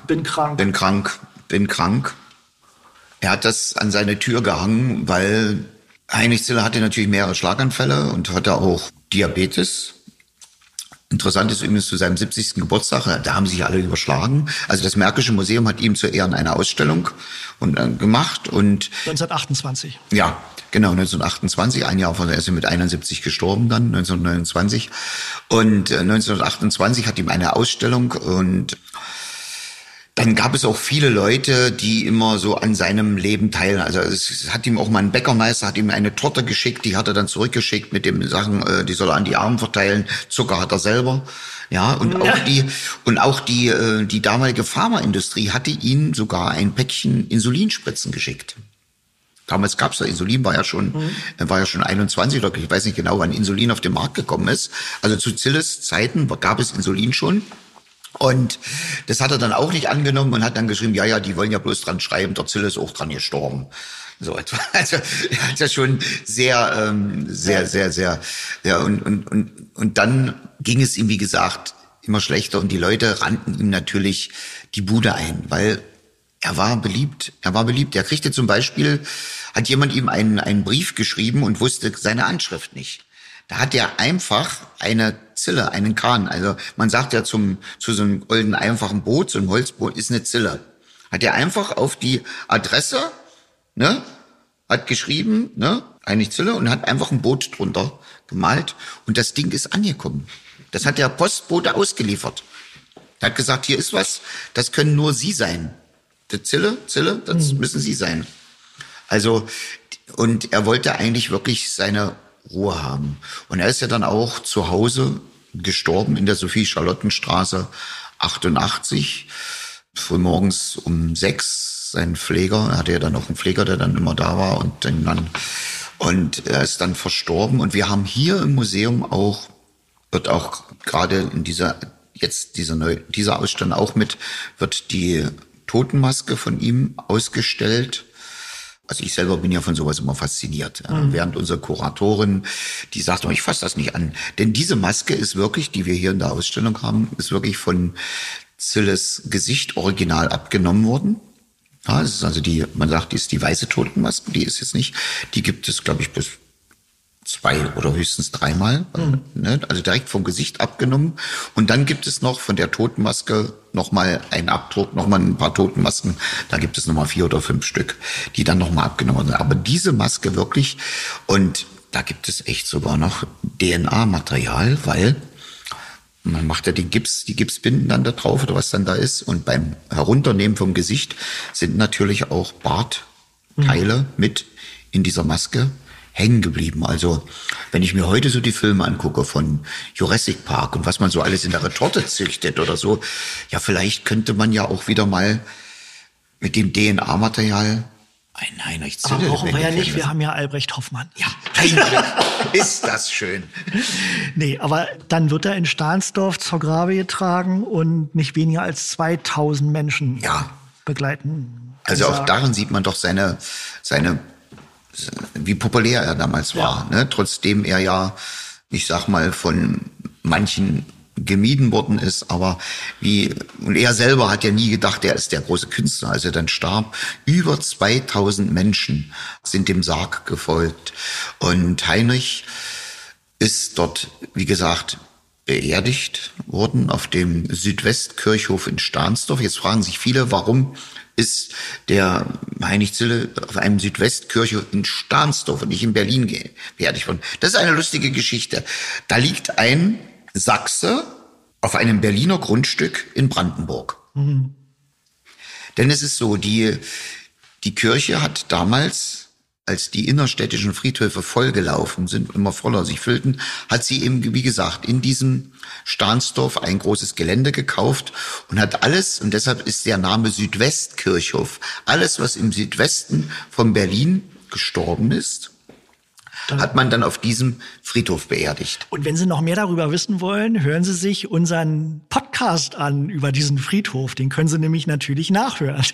Er hat das an seine Tür gehangen, weil Heinrich Zille hatte natürlich mehrere Schlaganfälle und hatte auch Diabetes. Interessant ist übrigens zu seinem 70. Geburtstag, da haben sich alle überschlagen. Also das Märkische Museum hat ihm zu Ehren eine Ausstellung gemacht und 1928. Ja, genau, 1928, ein Jahr vorher ist er mit 71 gestorben dann, 1929. Und 1928 hat ihm eine Ausstellung und dann gab es auch viele Leute, die immer so an seinem Leben teilen. Also es hat ihm auch mal ein Bäckermeister, hat ihm eine Torte geschickt, die hat er dann zurückgeschickt mit dem Sachen, die soll er an die Armen verteilen. Zucker hat er selber. Ja, und auch die damalige Pharmaindustrie hatte ihm sogar ein Päckchen Insulinspritzen geschickt. Damals gab's ja Insulin, war ja schon 21 oder ich weiß nicht genau, wann Insulin auf den Markt gekommen ist. Also zu Zilles Zeiten gab es Insulin schon. Und das hat er dann auch nicht angenommen und hat dann geschrieben, ja, die wollen ja bloß dran schreiben, der Zille ist auch dran gestorben. So etwa. Also er hat ja schon sehr, ja, und dann ging es ihm, wie gesagt, immer schlechter und die Leute rannten ihm natürlich die Bude ein, weil er war beliebt. Er kriegte zum Beispiel, hat jemand ihm einen Brief geschrieben und wusste seine Anschrift nicht. Da hat er einfach eine Zille, einen Kran. Also man sagt ja zu so einem golden einfachen Boot, so einem Holzboot, ist eine Zille. Hat er einfach auf die Adresse, hat geschrieben, Heinrich Zille und hat einfach ein Boot drunter gemalt und das Ding ist angekommen. Das hat der Postbote ausgeliefert. Er hat gesagt, hier ist was, das können nur Sie sein. Der Zille, das müssen Sie sein. Also, und er wollte eigentlich wirklich seine Ruhe haben. Und er ist ja dann auch zu Hause gestorben in der Sophie-Charlotten-Straße 88. Frühmorgens um 6. Sein Pfleger, er hatte ja dann auch einen Pfleger, der dann immer da war und er ist dann verstorben. Und wir haben hier im Museum wird auch gerade in dieser Ausstellung auch wird die Totenmaske von ihm ausgestellt. Also ich selber bin ja von sowas immer fasziniert. Während unsere Kuratorin, die sagt, ich fasse das nicht an. Denn diese Maske ist wirklich, die wir hier in der Ausstellung haben, ist wirklich von Zilles Gesicht original abgenommen worden. Ja, es ist also man sagt, die ist die weiße Totenmaske, die ist jetzt nicht. Die gibt es, glaube ich, bis 2 oder höchstens 3-mal. Also direkt vom Gesicht abgenommen. Und dann gibt es noch von der Totenmaske nochmal einen Abdruck, nochmal ein paar Totenmasken. Da gibt es nochmal 4 oder 5 Stück, die dann nochmal abgenommen werden. Aber diese Maske wirklich, und da gibt es echt sogar noch DNA-Material, weil man macht ja die Gipsbinden dann da drauf oder was dann da ist. Und beim Herunternehmen vom Gesicht sind natürlich auch Bartteile mit in dieser Maske hängen geblieben. Also wenn ich mir heute so die Filme angucke von Jurassic Park und was man so alles in der Retorte züchtet oder so, ja, vielleicht könnte man ja auch wieder mal mit dem DNA-Material einen Heinrich Zille. Aber brauchen wir ja nicht, lassen. wir haben ja Albrecht Hoffmann. Ja, Heinrich, ist das schön. Nee, aber dann wird er in Stahnsdorf zur Grabe getragen und nicht weniger als 2000 Menschen begleiten. Also auch darin sieht man doch seine, wie populär er damals war. Ne? Trotzdem er ja, ich sag mal, von manchen gemieden worden ist, und er selber hat ja nie gedacht, er ist der große Künstler. Als er dann starb, über 2000 Menschen sind dem Sarg gefolgt. Und Heinrich ist dort, wie gesagt, beerdigt worden auf dem Südwestkirchhof in Stahnsdorf. Jetzt fragen sich viele, warum ist der Heinrich Zille auf einem Südwestkirchhof in Stahnsdorf und nicht in Berlin beerdigt worden. Das ist eine lustige Geschichte. Da liegt ein Sachse auf einem Berliner Grundstück in Brandenburg. Mhm. Denn es ist so, die Kirche hat damals, als die innerstädtischen Friedhöfe vollgelaufen sind, immer voller sich füllten, hat sie eben, wie gesagt, in diesem Stahnsdorf ein großes Gelände gekauft und hat alles, und deshalb ist der Name Südwestkirchhof, alles, was im Südwesten von Berlin gestorben ist, hat man dann auf diesem Friedhof beerdigt. Und wenn Sie noch mehr darüber wissen wollen, hören Sie sich unseren Podcast an über diesen Friedhof. Den können Sie nämlich natürlich nachhören.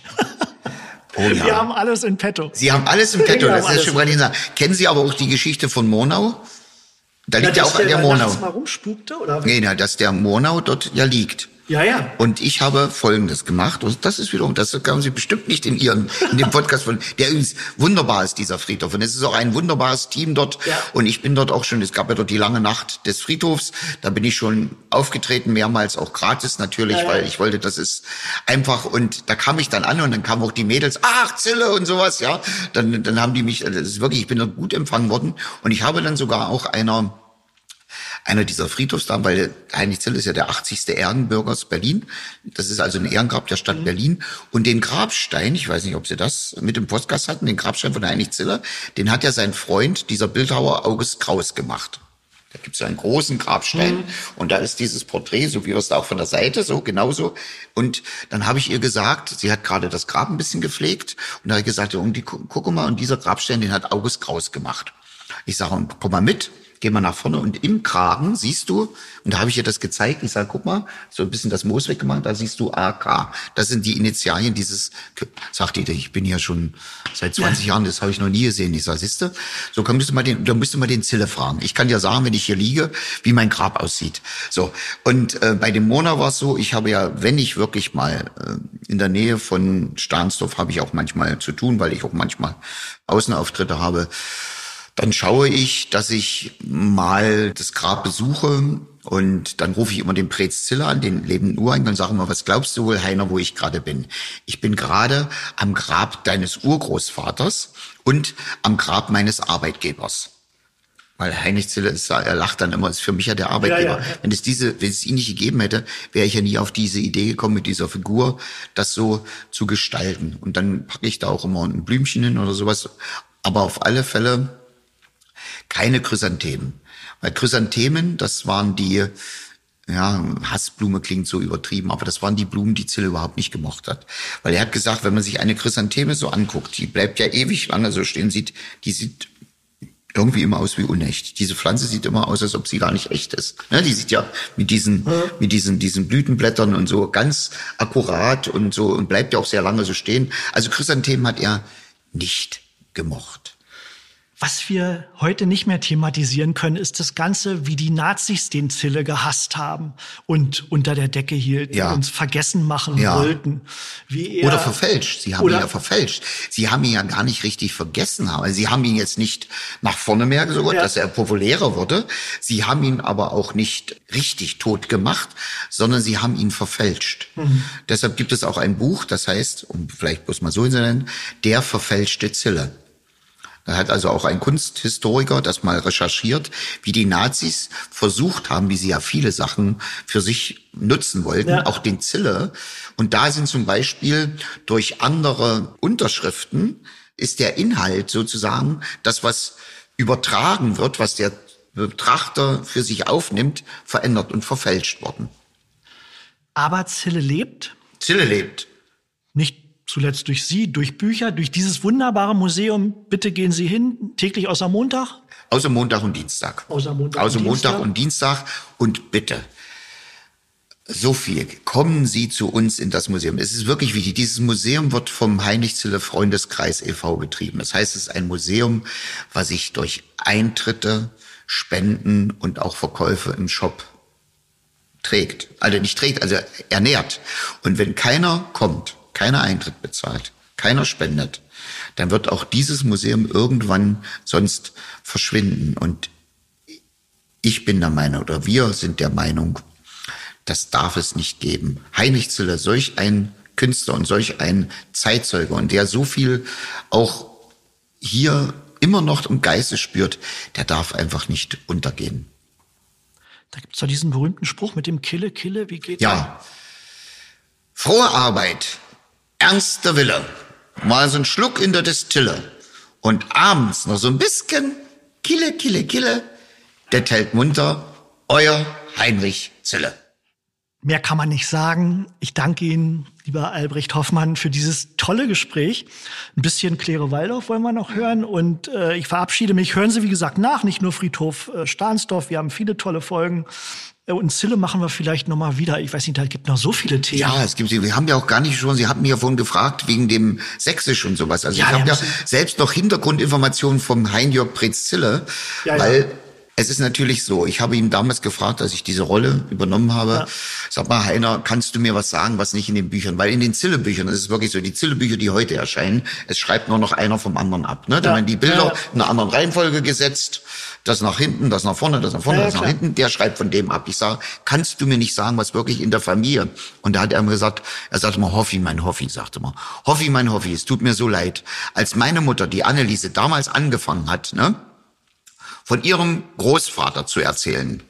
Oh ja. Wir haben alles in petto. Sie haben alles in petto, das ist schon mal gesagt. Kennen Sie aber auch die Geschichte von Murnau? Da liegt ja auch der Murnau. Mal rumspukte, oder? Nee, dass der Murnau dort ja liegt. Ja, ja. Und ich habe Folgendes gemacht. Und das ist wiederum, das können Sie bestimmt nicht in dem Podcast von, der übrigens wunderbar ist, dieser Friedhof. Und es ist auch ein wunderbares Team dort. Ja. Und ich bin dort auch schon, es gab ja dort die lange Nacht des Friedhofs. Da bin ich schon aufgetreten, mehrmals auch gratis natürlich, weil ich wollte, das ist einfach. Und da kam ich dann an und dann kamen auch die Mädels, ach, Zille und sowas, ja. Dann haben die mich, das ist wirklich, ich bin dort gut empfangen worden. Und ich habe dann sogar auch einer dieser Friedhofsdamen, weil Heinrich Zille ist ja der 80. Ehrenbürger aus Berlin. Das ist also ein Ehrengrab der Stadt Berlin. Und den Grabstein, ich weiß nicht, ob Sie das mit dem Podcast hatten, den Grabstein von Heinrich Zille, den hat ja sein Freund, dieser Bildhauer August Kraus, gemacht. Da gibt es einen großen Grabstein und da ist dieses Porträt, so wie wir es da auch von der Seite, so genauso. Und dann habe ich ihr gesagt, sie hat gerade das Grab ein bisschen gepflegt und da habe ich gesagt, guck mal, und dieser Grabstein, den hat August Kraus gemacht. Ich sage, komm mal mit. Geh mal nach vorne und im Kragen siehst du, und da habe ich ihr das gezeigt, ich sage, guck mal, so ein bisschen das Moos weggemacht, da siehst du AK. Das sind die Initialien dieses, sagt die, ich bin ja schon seit 20 Jahren, das habe ich noch nie gesehen. Ich sage, siehste, so da müsste man den Zille fragen. Ich kann dir sagen, wenn ich hier liege, wie mein Grab aussieht. So, und bei dem Mona war es so, ich habe ja, wenn ich wirklich mal in der Nähe von Stahnsdorf habe ich auch manchmal zu tun, weil ich auch manchmal Außenauftritte habe, dann schaue ich, dass ich mal das Grab besuche und dann rufe ich immer den Preetz Zille an, den lebenden Ureingang, und sage immer, was glaubst du wohl, Heiner, wo ich gerade bin? Ich bin gerade am Grab deines Urgroßvaters und am Grab meines Arbeitgebers. Weil Heinrich Zille, er lacht dann immer, ist für mich ja der Arbeitgeber. Ja. Wenn es ihn nicht gegeben hätte, wäre ich ja nie auf diese Idee gekommen, mit dieser Figur das so zu gestalten. Und dann packe ich da auch immer ein Blümchen hin oder sowas. Aber auf alle Fälle keine Chrysanthemen. Weil Chrysanthemen, das waren die, Hassblume klingt so übertrieben, aber das waren die Blumen, die Zille überhaupt nicht gemocht hat. Weil er hat gesagt, wenn man sich eine Chrysantheme so anguckt, die bleibt ja ewig lange so stehen, die sieht irgendwie immer aus wie unecht. Diese Pflanze sieht immer aus, als ob sie gar nicht echt ist. Ne, die sieht ja mit diesen Blütenblättern und so ganz akkurat und so und bleibt ja auch sehr lange so stehen. Also Chrysanthemen hat er nicht gemocht. Was wir heute nicht mehr thematisieren können, ist das Ganze, wie die Nazis den Zille gehasst haben und unter der Decke hielten, uns vergessen machen wollten. Oder verfälscht. Sie haben ihn ja verfälscht. Sie haben ihn ja gar nicht richtig vergessen. Also sie haben ihn jetzt nicht nach vorne mehr gesorgt, dass er populärer wurde. Sie haben ihn aber auch nicht richtig tot gemacht, sondern sie haben ihn verfälscht. Deshalb gibt es auch ein Buch, das heißt, um vielleicht bloß mal so zu nennen, Der verfälschte Zille. Da hat also auch ein Kunsthistoriker das mal recherchiert, wie die Nazis versucht haben, wie sie ja viele Sachen für sich nutzen wollten, auch den Zille. Und da sind zum Beispiel durch andere Unterschriften ist der Inhalt sozusagen das, was übertragen wird, was der Betrachter für sich aufnimmt, verändert und verfälscht worden. Aber Zille lebt. Zille lebt. Nicht zuletzt durch Sie, durch Bücher, durch dieses wunderbare Museum. Bitte gehen Sie hin, täglich außer Montag. Außer Montag und Dienstag. Außer Montag und Dienstag. Und bitte, so viel, kommen Sie zu uns in das Museum. Es ist wirklich wichtig. Dieses Museum wird vom Heinrich-Zille-Freundeskreis e.V. betrieben. Das heißt, es ist ein Museum, was sich durch Eintritte, Spenden und auch Verkäufe im Shop trägt. Also nicht trägt, also ernährt. Und wenn keiner kommt, keiner Eintritt bezahlt, keiner spendet, dann wird auch dieses Museum irgendwann sonst verschwinden. Und ich bin der Meinung, oder wir sind der Meinung, das darf es nicht geben. Heinrich Zille, solch ein Künstler und solch ein Zeitzeuge und der so viel auch hier immer noch im Geiste spürt, der darf einfach nicht untergehen. Da gibt's doch diesen berühmten Spruch mit dem Kille, Kille, wie geht's? Ja. Frohe Arbeit, ernster Wille, mal so ein Schluck in der Destille und abends noch so ein bisschen Kille, Kille, Kille, der hält munter, euer Heinrich Zille. Mehr kann man nicht sagen. Ich danke Ihnen, lieber Albrecht Hoffmann, für dieses tolle Gespräch. Ein bisschen Claire Walldorf wollen wir noch hören. Und ich verabschiede mich. Hören Sie, wie gesagt, nach. Nicht nur Friedhof Stahnsdorf. Wir haben viele tolle Folgen. Und Zille machen wir vielleicht noch mal wieder. Ich weiß nicht, da gibt noch so viele Themen. Ja, es gibt, wir haben ja auch gar nicht schon, Sie hatten mich ja vorhin gefragt, wegen dem Sächsisch und sowas. Also ja, ich habe ja selbst noch Hintergrundinformationen vom Heinjörg Preetz Zille, weil es ist natürlich so, ich habe ihn damals gefragt, als ich diese Rolle übernommen habe, sag mal, Heiner, kannst du mir was sagen, was nicht in den Büchern, weil in den Zille-Büchern, das ist wirklich so, die Zille-Bücher, die heute erscheinen, es schreibt nur noch einer vom anderen ab, ne? Da werden die Bilder in einer anderen Reihenfolge gesetzt, das nach hinten, das nach vorne, das nach vorne, das nach hinten, der schreibt von dem ab. Ich sage, kannst du mir nicht sagen, was wirklich in der Familie? Und da hat er mir gesagt, er sagte mal, Hoffi, mein Hoffi, sagte mal, Hoffi, mein Hoffi, es tut mir so leid. Als meine Mutter, die Anneliese, damals angefangen hat, ne? Von ihrem Großvater zu erzählen.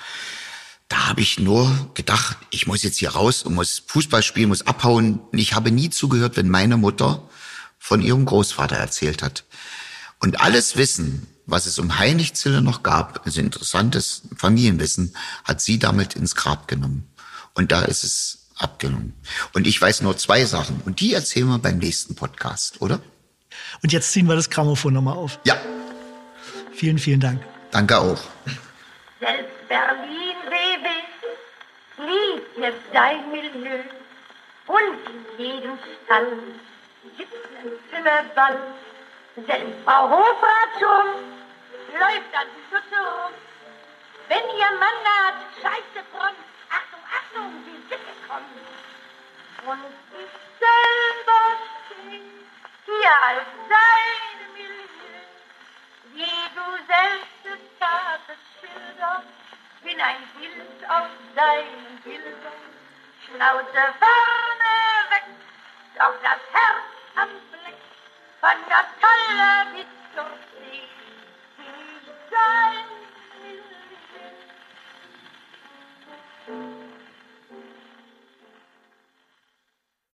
Da habe ich nur gedacht, ich muss jetzt hier raus und muss Fußball spielen, muss abhauen. Und ich habe nie zugehört, wenn meine Mutter von ihrem Großvater erzählt hat. Und alles Wissen, was es um Heinrich Zille noch gab, also interessantes Familienwissen, hat sie damit ins Grab genommen. Und da ist es abgenommen. Und ich weiß nur 2 Sachen. Und die erzählen wir beim nächsten Podcast, oder? Und jetzt ziehen wir das Grammophon nochmal auf. Ja. Vielen, vielen Dank. Danke auch. Selbst Berlin, Rewe, liebt jetzt sein Milieu. Und in jedem Stall gibt's einen Zimmerball. Selbst Frau Hofrat schon läuft an die Hütte rum. Wenn ihr Mann naht, Scheiße brummt. Achtung, Achtung, die Sitte kommt. Und ich selber steh hier als sein Milieu. Wie du selbst des Tages Schilder, bin ein Bild auf deinen Bildern. Schnauze vorne weg, doch das Herz am Fleck von der tollen